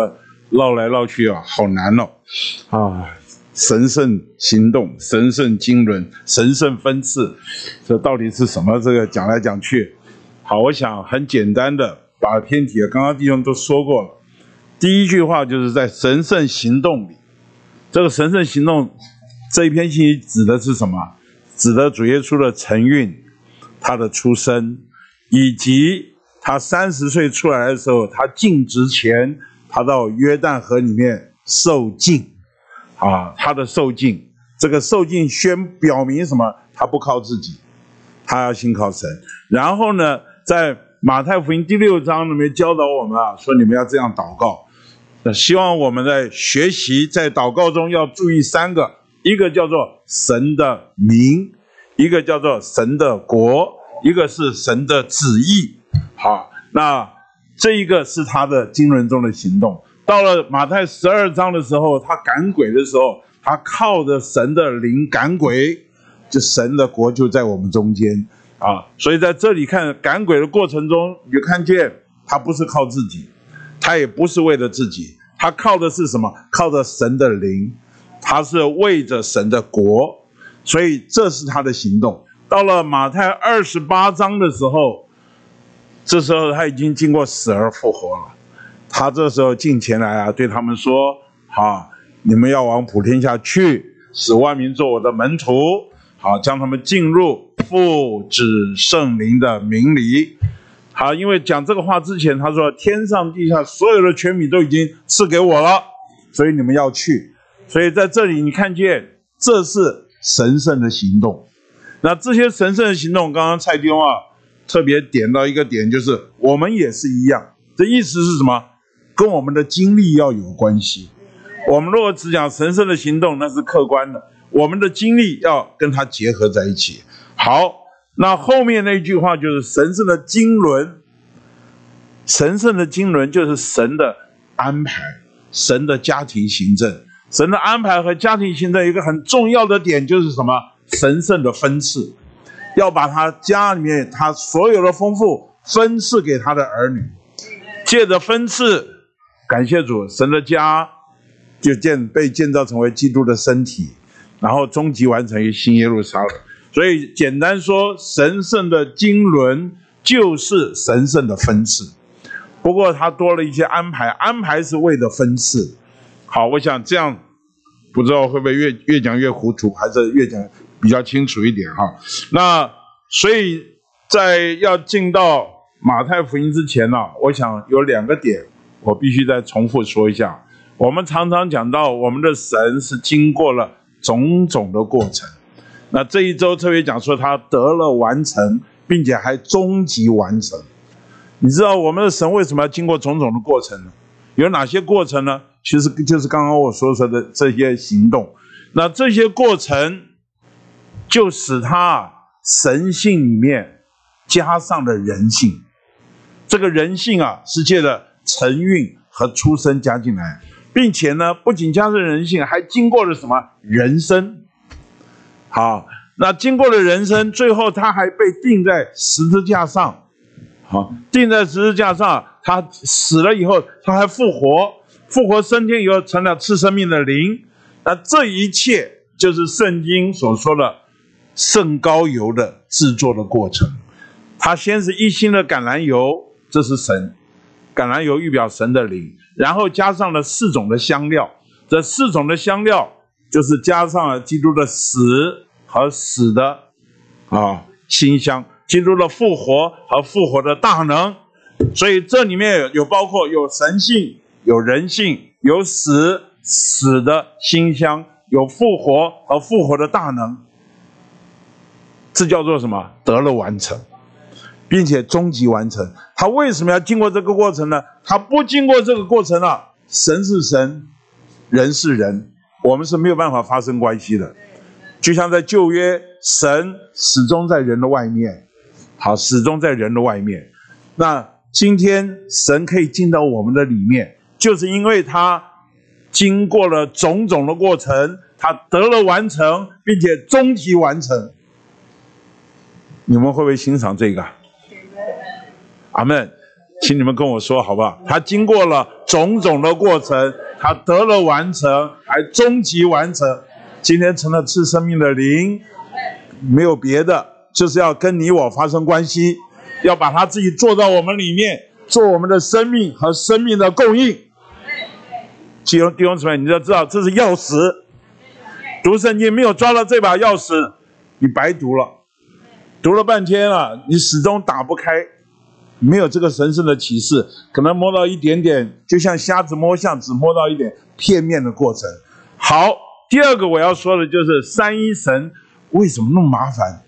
绕来绕去啊，好难哦，啊，神圣行动、神圣经纶、神圣分次，这到底是什么？这个讲来讲去，好，我想很简单的把偏题，刚刚弟兄都说过了。第一句话就是在神圣行动里，这个神圣行动这一篇信息指的是什么？指的主耶稣的承运，他的出生，以及他30岁出来的时候，他进职前，他到约旦河里面受浸，啊，他的受浸，这个受浸表明什么？他不靠自己，他要信靠神。然后呢，在马太福音第6章里面教导我们啊，说你们要这样祷告。那希望我们在学习，在祷告中要注意3个，一个叫做神的名，一个叫做神的国，一个是神的旨意。好，那这一个是他的经纶中的行动。到了马太12章的时候，他赶鬼的时候，他靠着神的灵赶鬼，就神的国就在我们中间啊。所以在这里看赶鬼的过程中，你就看见他不是靠自己，他也不是为了自己，他靠的是什么？靠着神的灵，他是为着神的国，所以这是他的行动。到了马太28章的时候，这时候他已经经过死而复活了，他这时候进前来啊，对他们说：好，你们要往普天下去，使万民做我的门徒，好，将他们进入父子圣灵的名里。好，因为讲这个话之前，他说天上地下所有的权柄都已经赐给我了，所以你们要去。所以在这里你看见，这是神圣的行动。那这些神圣的行动，刚刚蔡弟兄啊特别点到一个点，就是我们也是一样。这意思是什么？跟我们的经历要有关系。我们如果只讲神圣的行动，那是客观的，我们的经历要跟它结合在一起。好，那后面那句话就是神圣的经纶。神圣的经纶就是神的安排，神的家庭行政。神的安排和家庭行政有一个很重要的点，就是什么？神圣的分赐，要把他家里面他所有的丰富分赐给他的儿女。借着分赐，感谢主，神的家就被建造成为基督的身体，然后终极完成于新耶路撒冷。所以简单说，神圣的经纶就是神圣的分赐，不过他多了一些安排，安排是为了分赐。好，我想这样不知道会不会越讲越糊涂，还是越讲比较清楚一点哈。那所以在要进到马太福音之前呢，我想有2个点我必须再重复说一下。我们常常讲到我们的神是经过了种种的过程，那这一周特别讲说他得了完成，并且还终极完成。你知道我们的神为什么要经过种种的过程呢？有哪些过程呢？其实就是刚刚我所说的这些行动。那这些过程就使他神性里面加上了人性。这个人性啊，是借着承运和出生加进来，并且呢，不仅加上人性，还经过了什么？人生。好，那经过了人生，最后他还被钉在十字架上。好，钉在十字架上，他死了以后，他还复活，复活升天以后成了赐生命的灵。那这一切就是圣经所说的圣膏油的制作的过程。他先是一星的橄榄油，这是神，橄榄油预表神的灵，然后加上了4种的香料，这4种的香料就是加上了基督的死和死的馨香，基督的复活和复活的大能。所以这里面有包括有神性，有人性，有死的馨香，有复活和复活的大能。这叫做什么？得了完成，并且终极完成。他为什么要经过这个过程呢？他不经过这个过程啊，神是神，人是人，我们是没有办法发生关系的。就像在旧约，神始终在人的外面，好，始终在人的外面。那今天神可以进到我们的里面，就是因为他经过了种种的过程，他得了完成，并且终极完成。你们会不会欣赏这个？阿们，请你们跟我说好不好？他经过了种种的过程，他得了完成，还终极完成。今天成了赐生命的灵，没有别的，就是要跟你我发生关系，要把他自己做到我们里面，做我们的生命和生命的供应。弟兄姊妹，你要知道这是钥匙，读圣经没有抓到这把钥匙，你白读了，读了半天了，你始终打不开，没有这个神圣的启示，可能摸到一点点，就像瞎子摸象，只摸到一点片面的过程。好，第二个我要说的就是三一神为什么那么麻烦？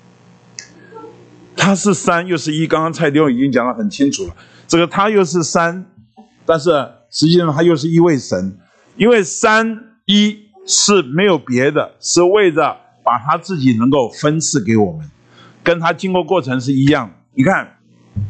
他是三又是一，刚刚蔡弟兄已经讲得很清楚了，这个他又是三，但是实际上他又是一位神，因为三一是没有别的，是为着把他自己能够分赐给我们，跟他经过过程是一样。你看，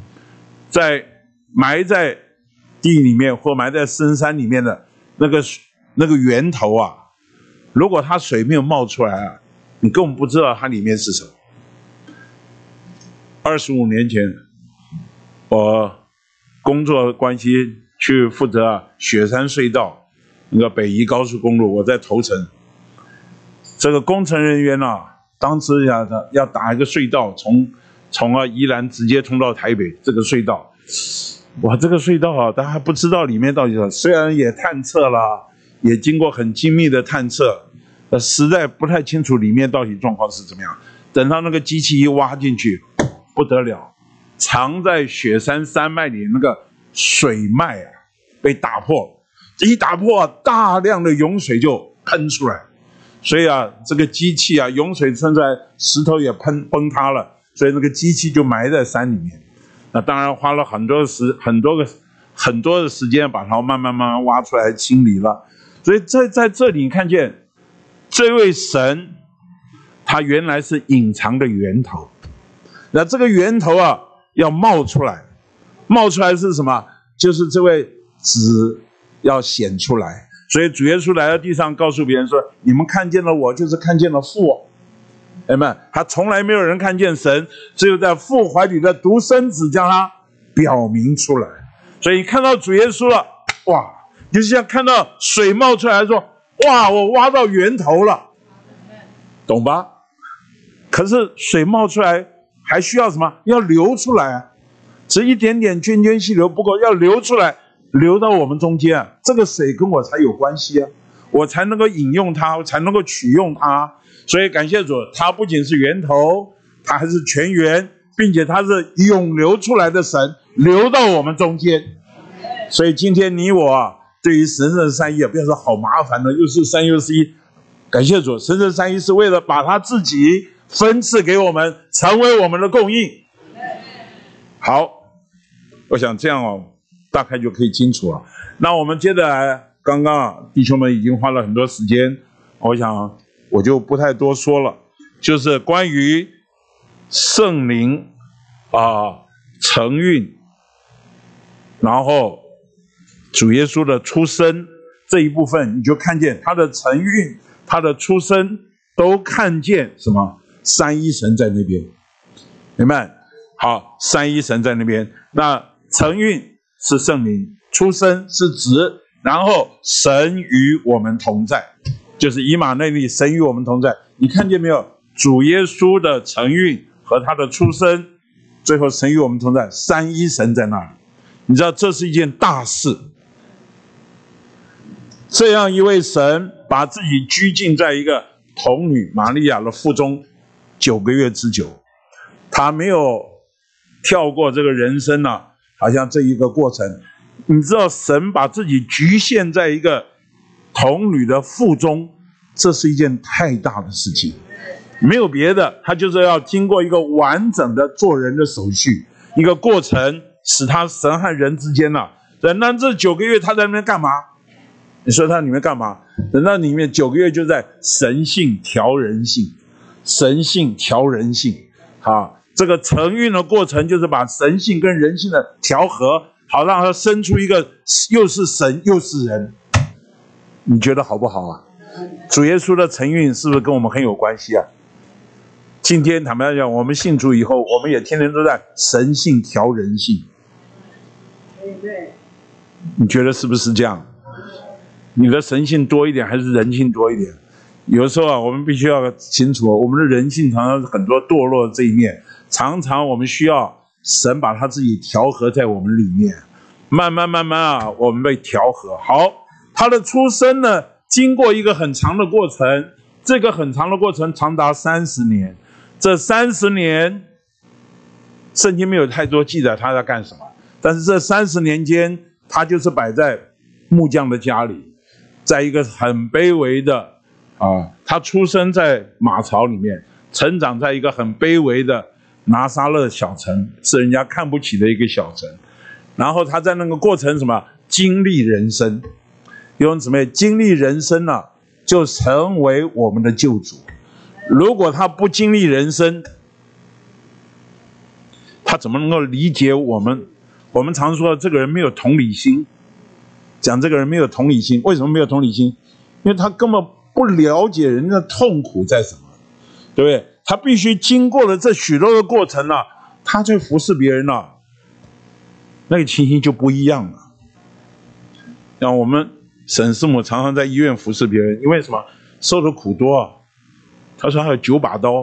埋在地里面或埋在深山里面的那个源头啊，如果它水没有冒出来啊，你根本不知道它里面是什么。25年前，我工作关系去负责雪山隧道，那个北宜高速公路，我在头城。这个工程人员啊，当时要打一个隧道，从宜兰直接通到台北，这个隧道，哇，这个隧道啊，大家还不知道里面到底是，虽然也探测了，也经过很精密的探测，实在不太清楚里面到底状况是怎么样。等到那个机器一挖进去，不得了，藏在雪山山脉里那个水脉啊，被打破了，一打破啊，大量的涌水就喷出来，所以啊，这个机器啊，涌水喷出来，石头也崩塌了，所以那个机器就埋在山里面。那当然花了很多的时间把它慢慢挖出来清理了。所以在这里你看见这位神，他原来是隐藏的源头。那这个源头啊要冒出来，冒出来是什么？就是这位子要显出来。所以主耶稣来到地上告诉别人说，你们看见了我，就是看见了父。哎们，他从来没有人看见神，只有在父怀里的独生子将他表明出来。所以你看到主耶稣了，哇，就像看到水冒出来说，哇，我挖到源头了，懂吧？可是水冒出来还需要什么？要流出来啊，只一点点涓涓细流不够，要流出来，流到我们中间啊，这个水跟我才有关系啊，我才能够饮用它，我才能够取用它。所以感谢主，它不仅是源头，它还是泉源，并且它是涌流出来的神，流到我们中间。所以今天你我啊，对于神圣的三一啊，不要说好麻烦的，又是三又是一。感谢主，神圣三一是为了把他自己分赐给我们，成为我们的供应。好，我想这样哦，大概就可以清楚了。那我们接着来，刚刚弟兄们已经花了很多时间，我想我就不太多说了，就是关于圣灵承运，然后主耶稣的出生这一部分，你就看见他的承运，他的出生都看见什么？三一神在那边，明白？好，三一神在那边。那承运是圣灵，出生是子，然后神与我们同在，就是以马内利，神与我们同在。你看见没有？主耶稣的承运和他的出生，最后神与我们同在，三一神在那里。你知道这是一件大事。这样一位神把自己拘禁在一个童女玛利亚的腹中9个月之久，他没有跳过这个人生啊，好像这一个过程。你知道神把自己局限在一个童女的腹中，这是一件太大的事情，没有别的，他就是要经过一个完整的做人的手续，一个过程，使他神和人之间啊，那这9个月他在那边干嘛？你说他里面干嘛？等到里面9个月就在神性调人性，神性调人性啊，这个承运的过程就是把神性跟人性的调和，好让它生出一个又是神又是人。你觉得好不好啊？主耶稣的承运是不是跟我们很有关系啊？今天坦白讲，我们信主以后，我们也天天都在神性调人性。 对。 你觉得是不是这样？你的神性多一点还是人性多一点？有的时候啊，我们必须要清楚，我们的人性常常很多堕落的这一面，常常我们需要神把他自己调和在我们里面，慢慢啊，我们被调和好。他的出生呢，经过一个很长的过程，这个很长的过程长达30年。这30年，圣经没有太多记载他在干什么，但是这30年间，他就是摆在木匠的家里，在一个很卑微的他出生在马槽里面，成长在一个很卑微的拿撒勒小城，是人家看不起的一个小城。然后他在那个过程什么经历人生，弟兄姊妹，经历人生呢，就成为我们的救主。如果他不经历人生，他怎么能够理解我们？我们常说这个人没有同理心，讲这个人没有同理心，为什么没有同理心？因为他根本不了解人的痛苦在什么，对不对？他必须经过了这许多的过程啊，他在服侍别人啊，那个情形就不一样了。像我们沈师母常常在医院服侍别人，因为什么？受的苦多啊。他说还有9把刀，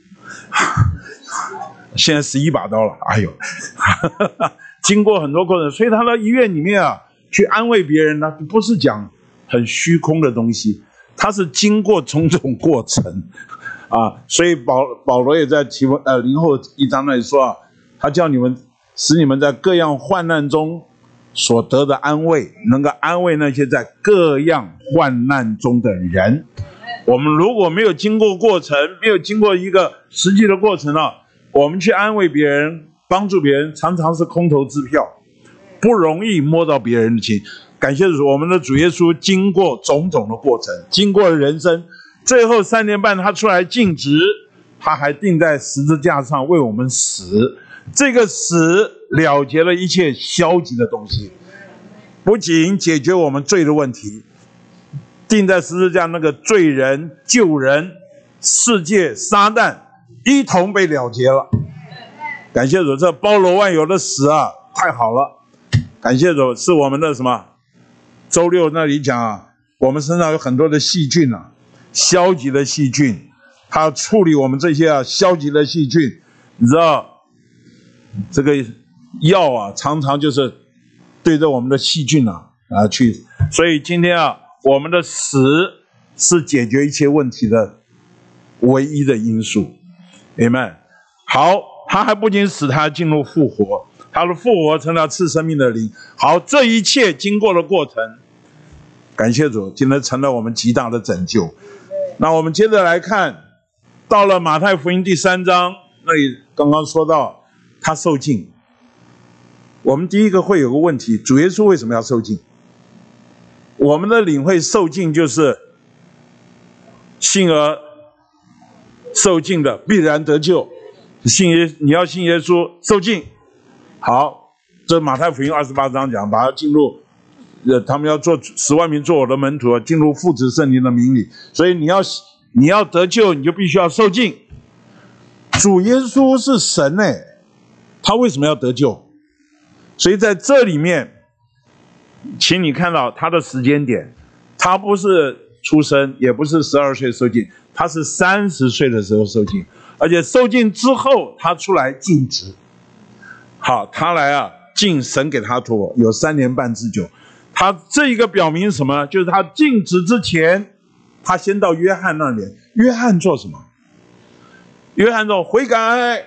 现在11把刀了。哎呦，经过很多过程，所以他在医院里面啊，去安慰别人呢，不是讲很虚空的东西，他是经过种种过程啊。所以保罗也在林后1章那里说啊，他叫你们使你们在各样患难中所得的安慰，能够安慰那些在各样患难中的人。我们如果没有经过过程，没有经过一个实际的过程啊，我们去安慰别人、帮助别人，常常是空头支票，不容易摸到别人的情。感谢主，我们的主耶稣经过种种的过程，经过了人生，最后3年半他出来尽职，他还钉在十字架上为我们死。这个死了结了一切消极的东西，不仅解决我们罪的问题，钉在十字架那个罪人、救人、世界、撒旦一同被了结了。感谢主，这包罗万有的死啊，太好了！感谢主，是我们的什么？周六那里讲啊，我们身上有很多的细菌啊，消极的细菌，他要处理我们这些消极的细菌。你知道这个药啊，常常就是对着我们的细菌去，所以今天我们的死是解决一切问题的唯一的因素。Amen。好，他还不仅使他进入复活，他的复活成了赐生命的灵。好，这一切经过了过程，感谢主，今天成了我们极大的拯救。那我们接着来看，到了马太福音第3章那里，刚刚说到他受浸。我们第一个会有个问题，主耶稣为什么要受浸？我们的领会受浸就是信而受浸的必然得救，你要信耶稣受浸。好，这马太福音28章讲，把他进入他们要做10万名做我的门徒，进入父子圣灵的名里。所以你要得救，你就必须要受浸。主耶稣是神他为什么要得救？所以在这里面，请你看到他的时间点，他不是出生，也不是12岁受浸，他是30岁的时候受浸，而且受浸之后他出来尽职。好，他来尽神给他托，有3年半之久。他这一个表明什么？就是他尽职之前，他先到约翰那里。约翰做什么？约翰说悔改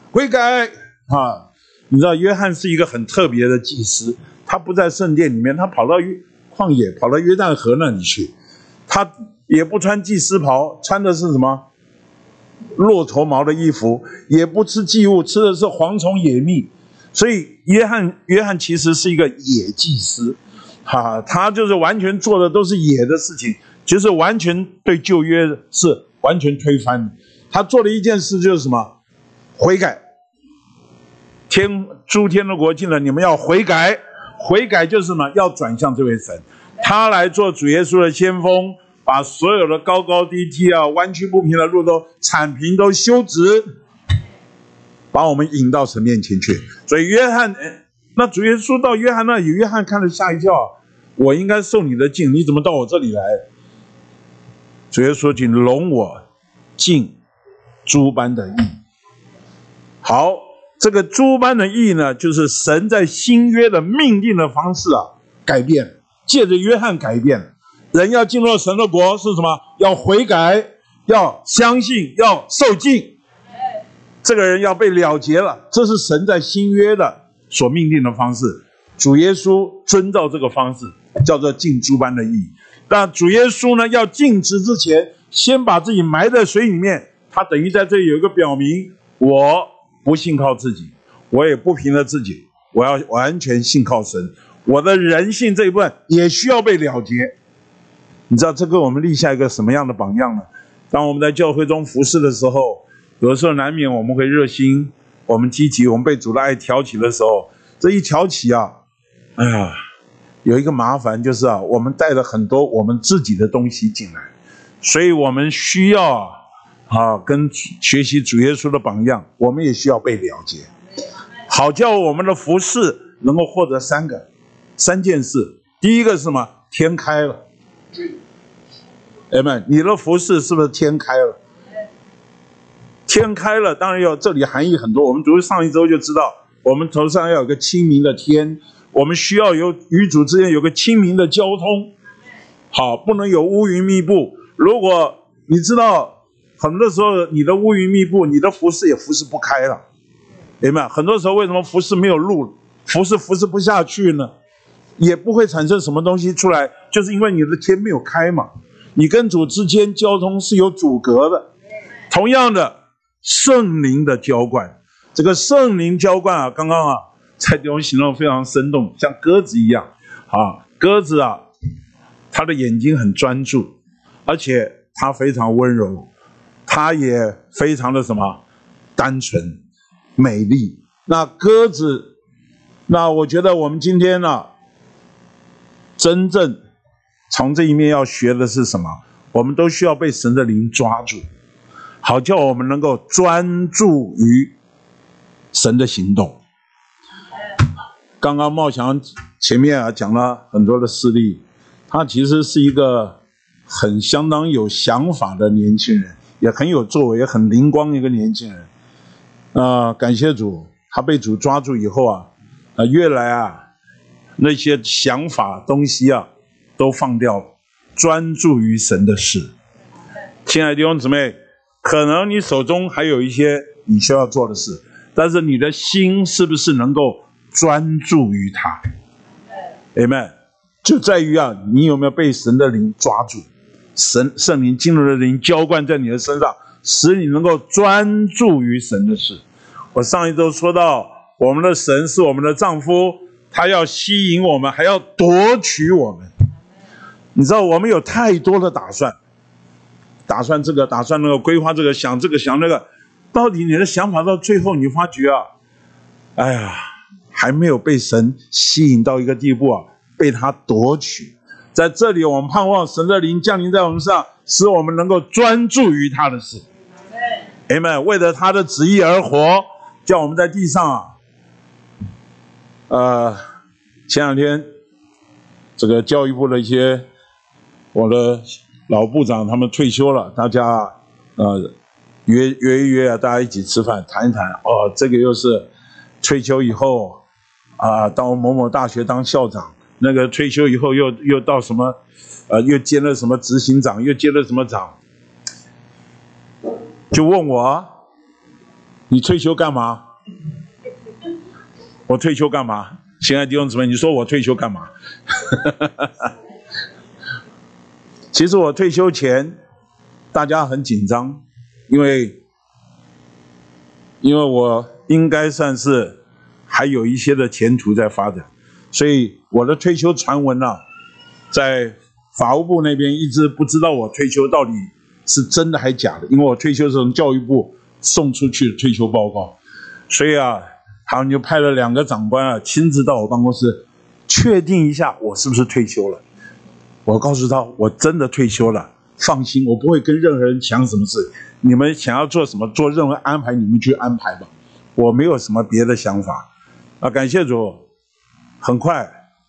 你知道约翰是一个很特别的祭司，他不在圣殿里面，他跑到旷野，跑到约旦河那里去，他也不穿祭司袍，穿的是什么？骆驼毛的衣服，也不吃祭物，吃的是蝗虫野蜜。所以约翰其实是一个野祭司，他就是完全做的都是野的事情，就是完全对旧约是完全推翻的。他做的一件事就是什么？悔改。诸天的国近了，你们要悔改。悔改就是什么？要转向这位神。他来做主耶稣的先锋，把所有的高高低低弯曲不平的路都铲平，都修直，把我们引到神面前去。所以约翰那主耶稣到约翰那里，约翰看了吓一跳，我应该受你的敬，你怎么到我这里来？主耶稣说，请容我尽诸般的义。好，这个诸般的义呢，就是神在新约的命定的方式改变，借着约翰改变。人要进入神的国是什么？要悔改，要相信，要受敬。这个人要被了结了，这是神在新约的所命定的方式。主耶稣遵照这个方式，叫做尽诸般的义。但主耶稣呢，要尽职之前，先把自己埋在水里面。他等于在这里有一个表明，我不信靠自己，我也不凭着自己，我要完全信靠神。我的人性这一部分也需要被了结。你知道这给我们立下一个什么样的榜样呢？当我们在教会中服侍的时候，有的时候难免我们会热心，我们积极，我们被主的爱挑起的时候，这一挑起有一个麻烦就是我们带了很多我们自己的东西进来，所以我们需要跟学习主耶稣的榜样，我们也需要被了结，好叫我们的服事能够获得三件事。第一个是什么？天开了。Amen， 你的服事是不是天开了？天开了，当然这里含义很多。我们读上一周就知道，我们头上要有个清明的天，我们需要与主之间有个清明的交通。好，不能有乌云密布。如果你知道，很多时候你的乌云密布，你的服事也服事不开了。Amen， 很多时候为什么服事没有路，服事不下去呢？也不会产生什么东西出来，就是因为你的天没有开嘛。你跟主之间交通是有阻隔的。同样的，圣灵的浇灌，这个圣灵浇灌刚刚蔡弟兄形容非常生动，像鸽子一样鸽子它的眼睛很专注，而且它非常温柔，它也非常的单纯美丽。那鸽子，那我觉得我们今天真正从这一面要学的是什么？我们都需要被神的灵抓住，好叫我们能够专注于神的行动。刚刚茂祥前面讲了很多的事例，他其实是一个相当有想法的年轻人，也很有作为，也很灵光一个年轻人。感谢主，他被主抓住以后越来那些想法东西都放掉了，专注于神的事。亲爱的弟兄姊妹，可能你手中还有一些你需要做的事，但是你的心是不是能够专注于他？ Amen， 就在于你有没有被神的灵抓住，圣灵进入的灵浇灌在你的身上，使你能够专注于神的事。我上一周说到，我们的神是我们的丈夫，他要吸引我们，还要夺取我们。你知道我们有太多的打算这个，打算那个，规划这个，想这个想那个，到底你的想法到最后你发觉还没有被神吸引到一个地步被他夺取。在这里我们盼望神的灵降临在我们身上，使我们能够专注于他的事。 Amen， 为了他的旨意而活，叫我们在地上前两天这个教育部的一些我的老部长他们退休了，大家约一约大家一起吃饭谈一谈。这个又是退休以后到某某大学当校长，那个退休以后又到什么又接了什么执行长，又接了什么长，就问我你退休干嘛？我退休干嘛？亲爱的弟兄姊妹，你说我退休干嘛？其实我退休前大家很紧张，因为我应该算是还有一些的前途在发展，所以我的退休传闻在法务部那边一直不知道我退休到底是真的还假的，因为我退休是从教育部送出去的退休报告，所以他们就派了2个长官亲自到我办公室确定一下我是不是退休了。我告诉他我真的退休了，放心，我不会跟任何人抢什么事，你们想要做什么做任何安排你们去安排吧，我没有什么别的想法。感谢主， 很快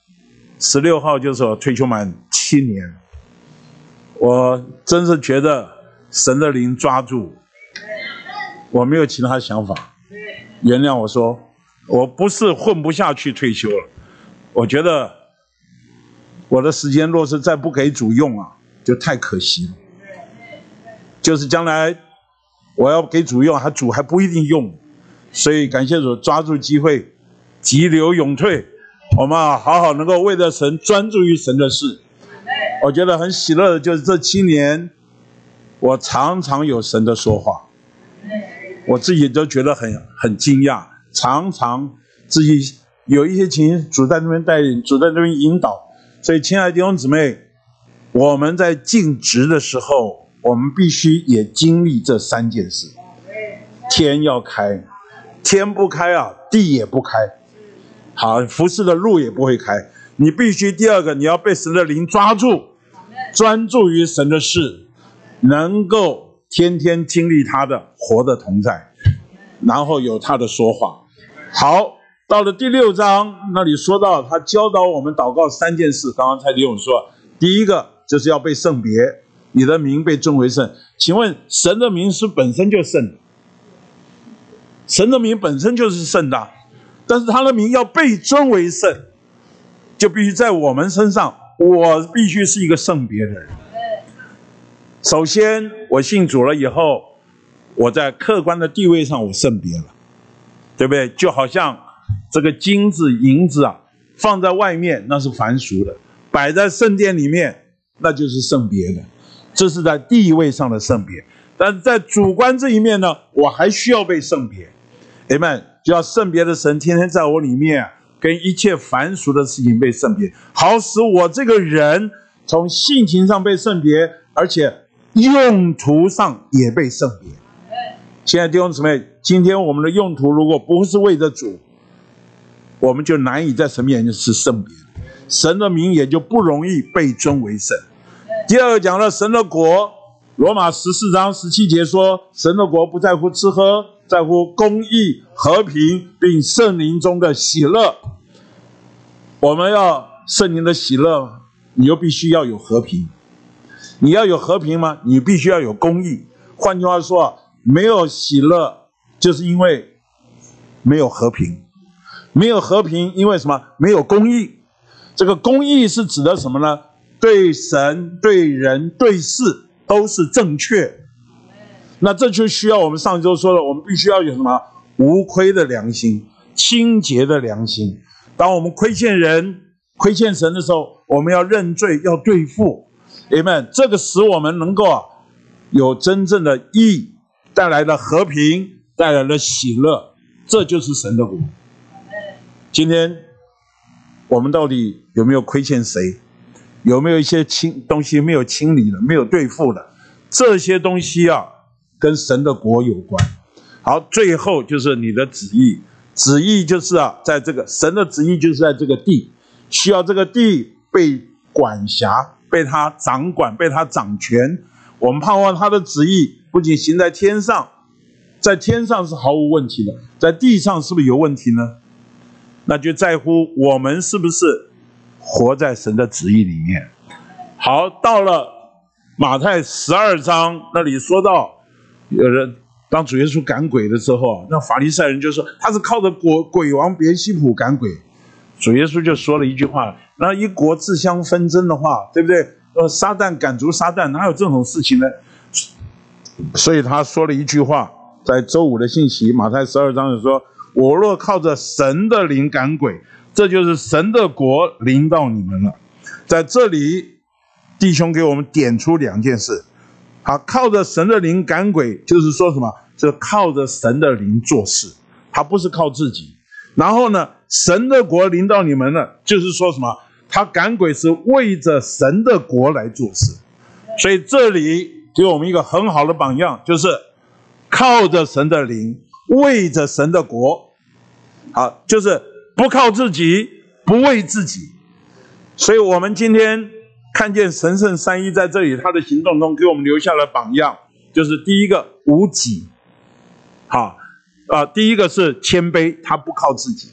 ，16号就是我退休满7年，我真是觉得神的灵抓住，我没有其他想法。原谅我说，我不是混不下去退休了，我觉得我的时间若是再不给主用啊，就太可惜了。就是将来我要给主用，主还不一定用，所以感谢主抓住机会，急流勇退，我们好好能够为着神，专注于神的事。我觉得很喜乐的就是这7年，我常常有神的说话，我自己都觉得很惊讶，常常自己有一些情形，主在那边带领，主在那边引导。所以亲爱的弟兄姊妹，我们在尽职的时候，我们必须也经历这3件事。天要开，天不开啊，地也不开，好，服事的路也不会开。你必须第二个，你要被神的灵抓住，专注于神的事，能够天天经历他的活的同在，然后有他的说话。好，到了第6章那里说到他教导我们祷告3件事。刚刚蔡弟兄说，第一个就是要被圣别，你的名被尊为圣。请问神的名是本身就圣的，神的名本身就是圣的，但是他的名要被尊为圣，就必须在我们身上，我必须是一个圣别的人。首先我信主了以后，我在客观的地位上我圣别了，对不对？就好像这个金子银子啊，放在外面那是凡俗的，摆在圣殿里面那就是圣别的，这是在地位上的圣别。但是在主观这一面呢，我还需要被圣别。Amen， 就要圣别的神天天在我里面，跟一切凡俗的事情被圣别，好使我这个人从性情上被圣别，而且用途上也被圣别。亲爱的弟兄姊妹，今天我们的用途如果不是为着主，我们就难以在神面前是圣别，神的名也就不容易被尊为圣。第二个讲了神的国，罗马14章17节说，神的国不在乎吃喝，在乎公义、和平，并圣灵中的喜乐。我们要圣灵的喜乐，你又必须要有和平。你要有和平吗？你必须要有公义。换句话说，没有喜乐，就是因为没有和平。没有和平，因为什么？没有公义。这个公义是指的什么呢？对神、对人、对事都是正确。那这就需要我们上周说的，我们必须要有什么？无亏的良心，清洁的良心。当我们亏欠人、亏欠神的时候，我们要认罪，要对付。Amen， 这个使我们能够有真正的义，带来了和平，带来了喜乐，这就是神的国。今天我们到底有没有亏欠谁？有没有一些东西没有清理了，没有对付了？这些东西跟神的国有关。好，最后就是你的旨意，旨意就是在这个神的旨意就是在这个地，需要这个地被管辖，被他掌管，被他掌权。我们盼望他的旨意不仅行在天上，在天上是毫无问题的，在地上是不是有问题呢？那就在乎我们是不是活在神的旨意里面。好，到了马太12章那里说到，有人当主耶稣赶鬼的时候，那法利赛人就说他是靠着鬼王别西卜赶鬼。主耶稣就说了一句话，那一国自相纷争的话，对不对？撒旦赶逐撒旦，哪有这种事情呢？所以他说了一句话，在周五的信息马太12章就说，我若靠着神的灵赶鬼，这就是神的国临到你们了。在这里弟兄给我们点出2件事。好，靠着神的灵赶鬼，就是说什么？是靠着神的灵做事，他不是靠自己。然后呢，神的国临到你们了，就是说什么？他赶鬼是为着神的国来做事。所以这里给我们一个很好的榜样，就是靠着神的灵，为着神的国。好，就是不靠自己，不为自己。所以我们今天看见神圣三一在这里他的行动中给我们留下了榜样，就是第一个无己。好，第一个是谦卑，他不靠自己。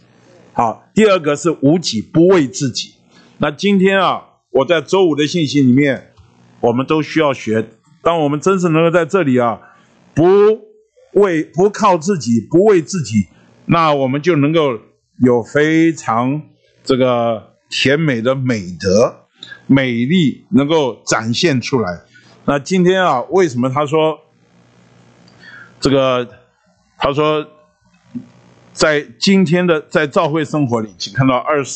好，第二个是无己，不为自己。那今天啊，我在周五的信息里面，我们都需要学。当我们真是能够在这里啊，不靠自己，不为自己，那我们就能够有非常这个甜美的美德、美丽能够展现出来。那今天啊，为什么他说在今天的在教会生活里，请看到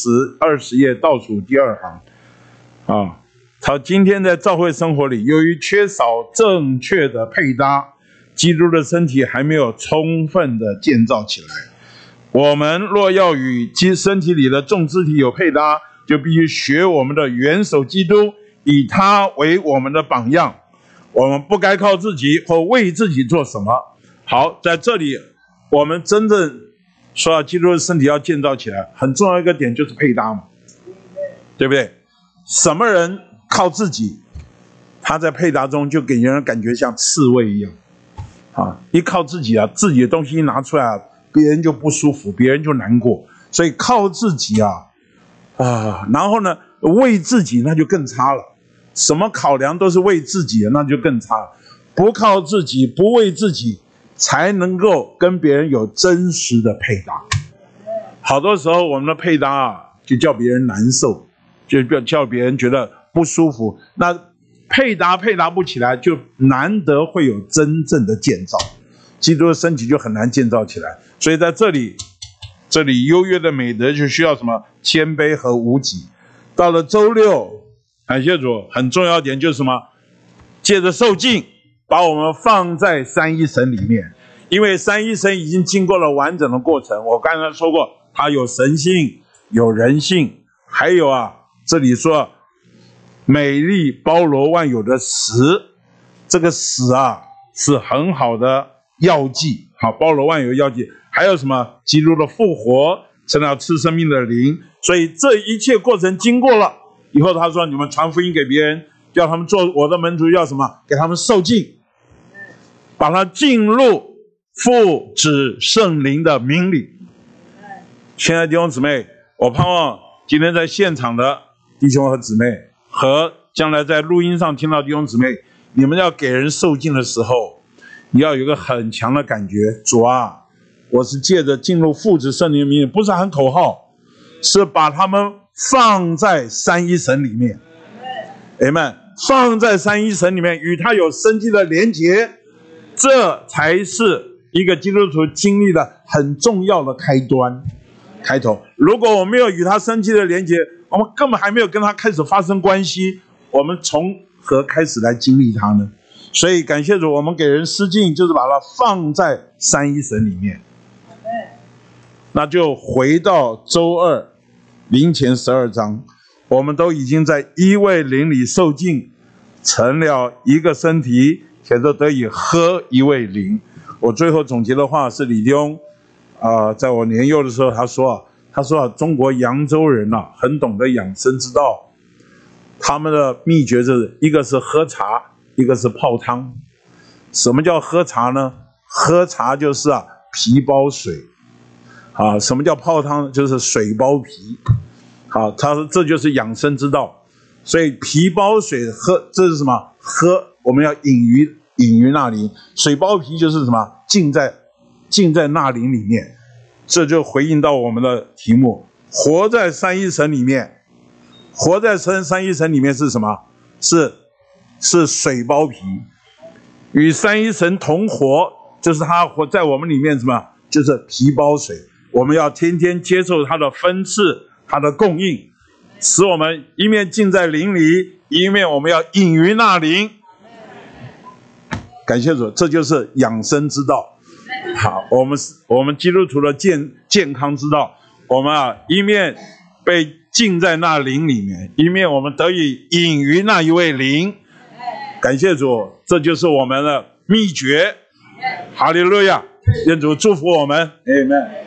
20页倒数第2行啊，他今天在教会生活里，由于缺少正确的配搭，基督的身体还没有充分的建造起来。我们若要与身体里的众肢体有配搭，就必须学我们的元首基督，以他为我们的榜样。我们不该靠自己或为自己做什么。好，在这里我们真正说到基督的身体要建造起来，很重要一个点就是配搭嘛，对不对？什么人靠自己，他在配搭中就给人感觉像刺猬一样啊！一靠自己啊，自己的东西一拿出来啊，别人就不舒服，别人就难过。所以靠自己然后呢，为自己那就更差了。什么考量都是为自己的，那就更差了。不靠自己，不为自己，才能够跟别人有真实的配搭。好多时候我们的配搭啊，就叫别人难受，就叫别人觉得不舒服。那配搭不起来，就难得会有真正的建造。基督的身体就很难建造起来。所以在这里优越的美德就需要什么？谦卑和无己。到了周六，感谢主，很重要一点就是什么？借着受浸，把我们放在三一神里面。因为三一神已经经过了完整的过程，我刚才说过，它有神性，有人性，还有这里说美丽包罗万有的死，这个死是很好的药剂，好，包罗万有的药剂。还有什么？基督的复活成了赐生命的灵。所以这一切过程经过了以后，他说你们传福音给别人，叫他们做我的门徒，要什么？给他们受浸，把他进入父子圣灵的名里。亲爱的弟兄姊妹，我盼望今天在现场的弟兄和姊妹，和将来在录音上听到弟兄姊妹，你们要给人受浸的时候，你要有一个很强的感觉，主啊，我是借着进入父子圣灵的名里，不是喊口号，是把他们放在三一神里面。Amen， 放在三一神里面，与他有生机的连结，这才是一个基督徒经历的很重要的开头。如果我没有与他生机的连结，我们根本还没有跟他开始发生关系，我们从何开始来经历他呢？所以感谢主，我们给人施浸就是把它放在三一神里面。那就回到周二灵前12章，我们都已经在一位灵里受浸，成了一个身体，且都得以喝一位灵。我最后总结的话是李弟兄在我年幼的时候他说中国扬州人很懂得养生之道，他们的秘诀是一个是喝茶，一个是泡汤。什么叫喝茶呢？喝茶就是皮包水什么叫泡汤？就是水包皮。他说这就是养生之道。所以皮包水喝，这是什么？喝我们要饮于那灵，水包皮就是什么？浸在那灵里面。这就回应到我们的题目，活在三一神里面。活在三一神里面是什么？是水包皮，与三一神同活，就是他活在我们里面什么？就是皮包水。我们要天天接受他的分赐，他的供应，使我们一面浸在灵里，一面我们要饮于那灵。感谢主，这就是养生之道。好，我们基督徒的健康之道，我们一面被浸在那灵里面，一面我们得以饮于那一位灵。感谢主，这就是我们的秘诀。哈利路亚，愿主祝福我们。Amen。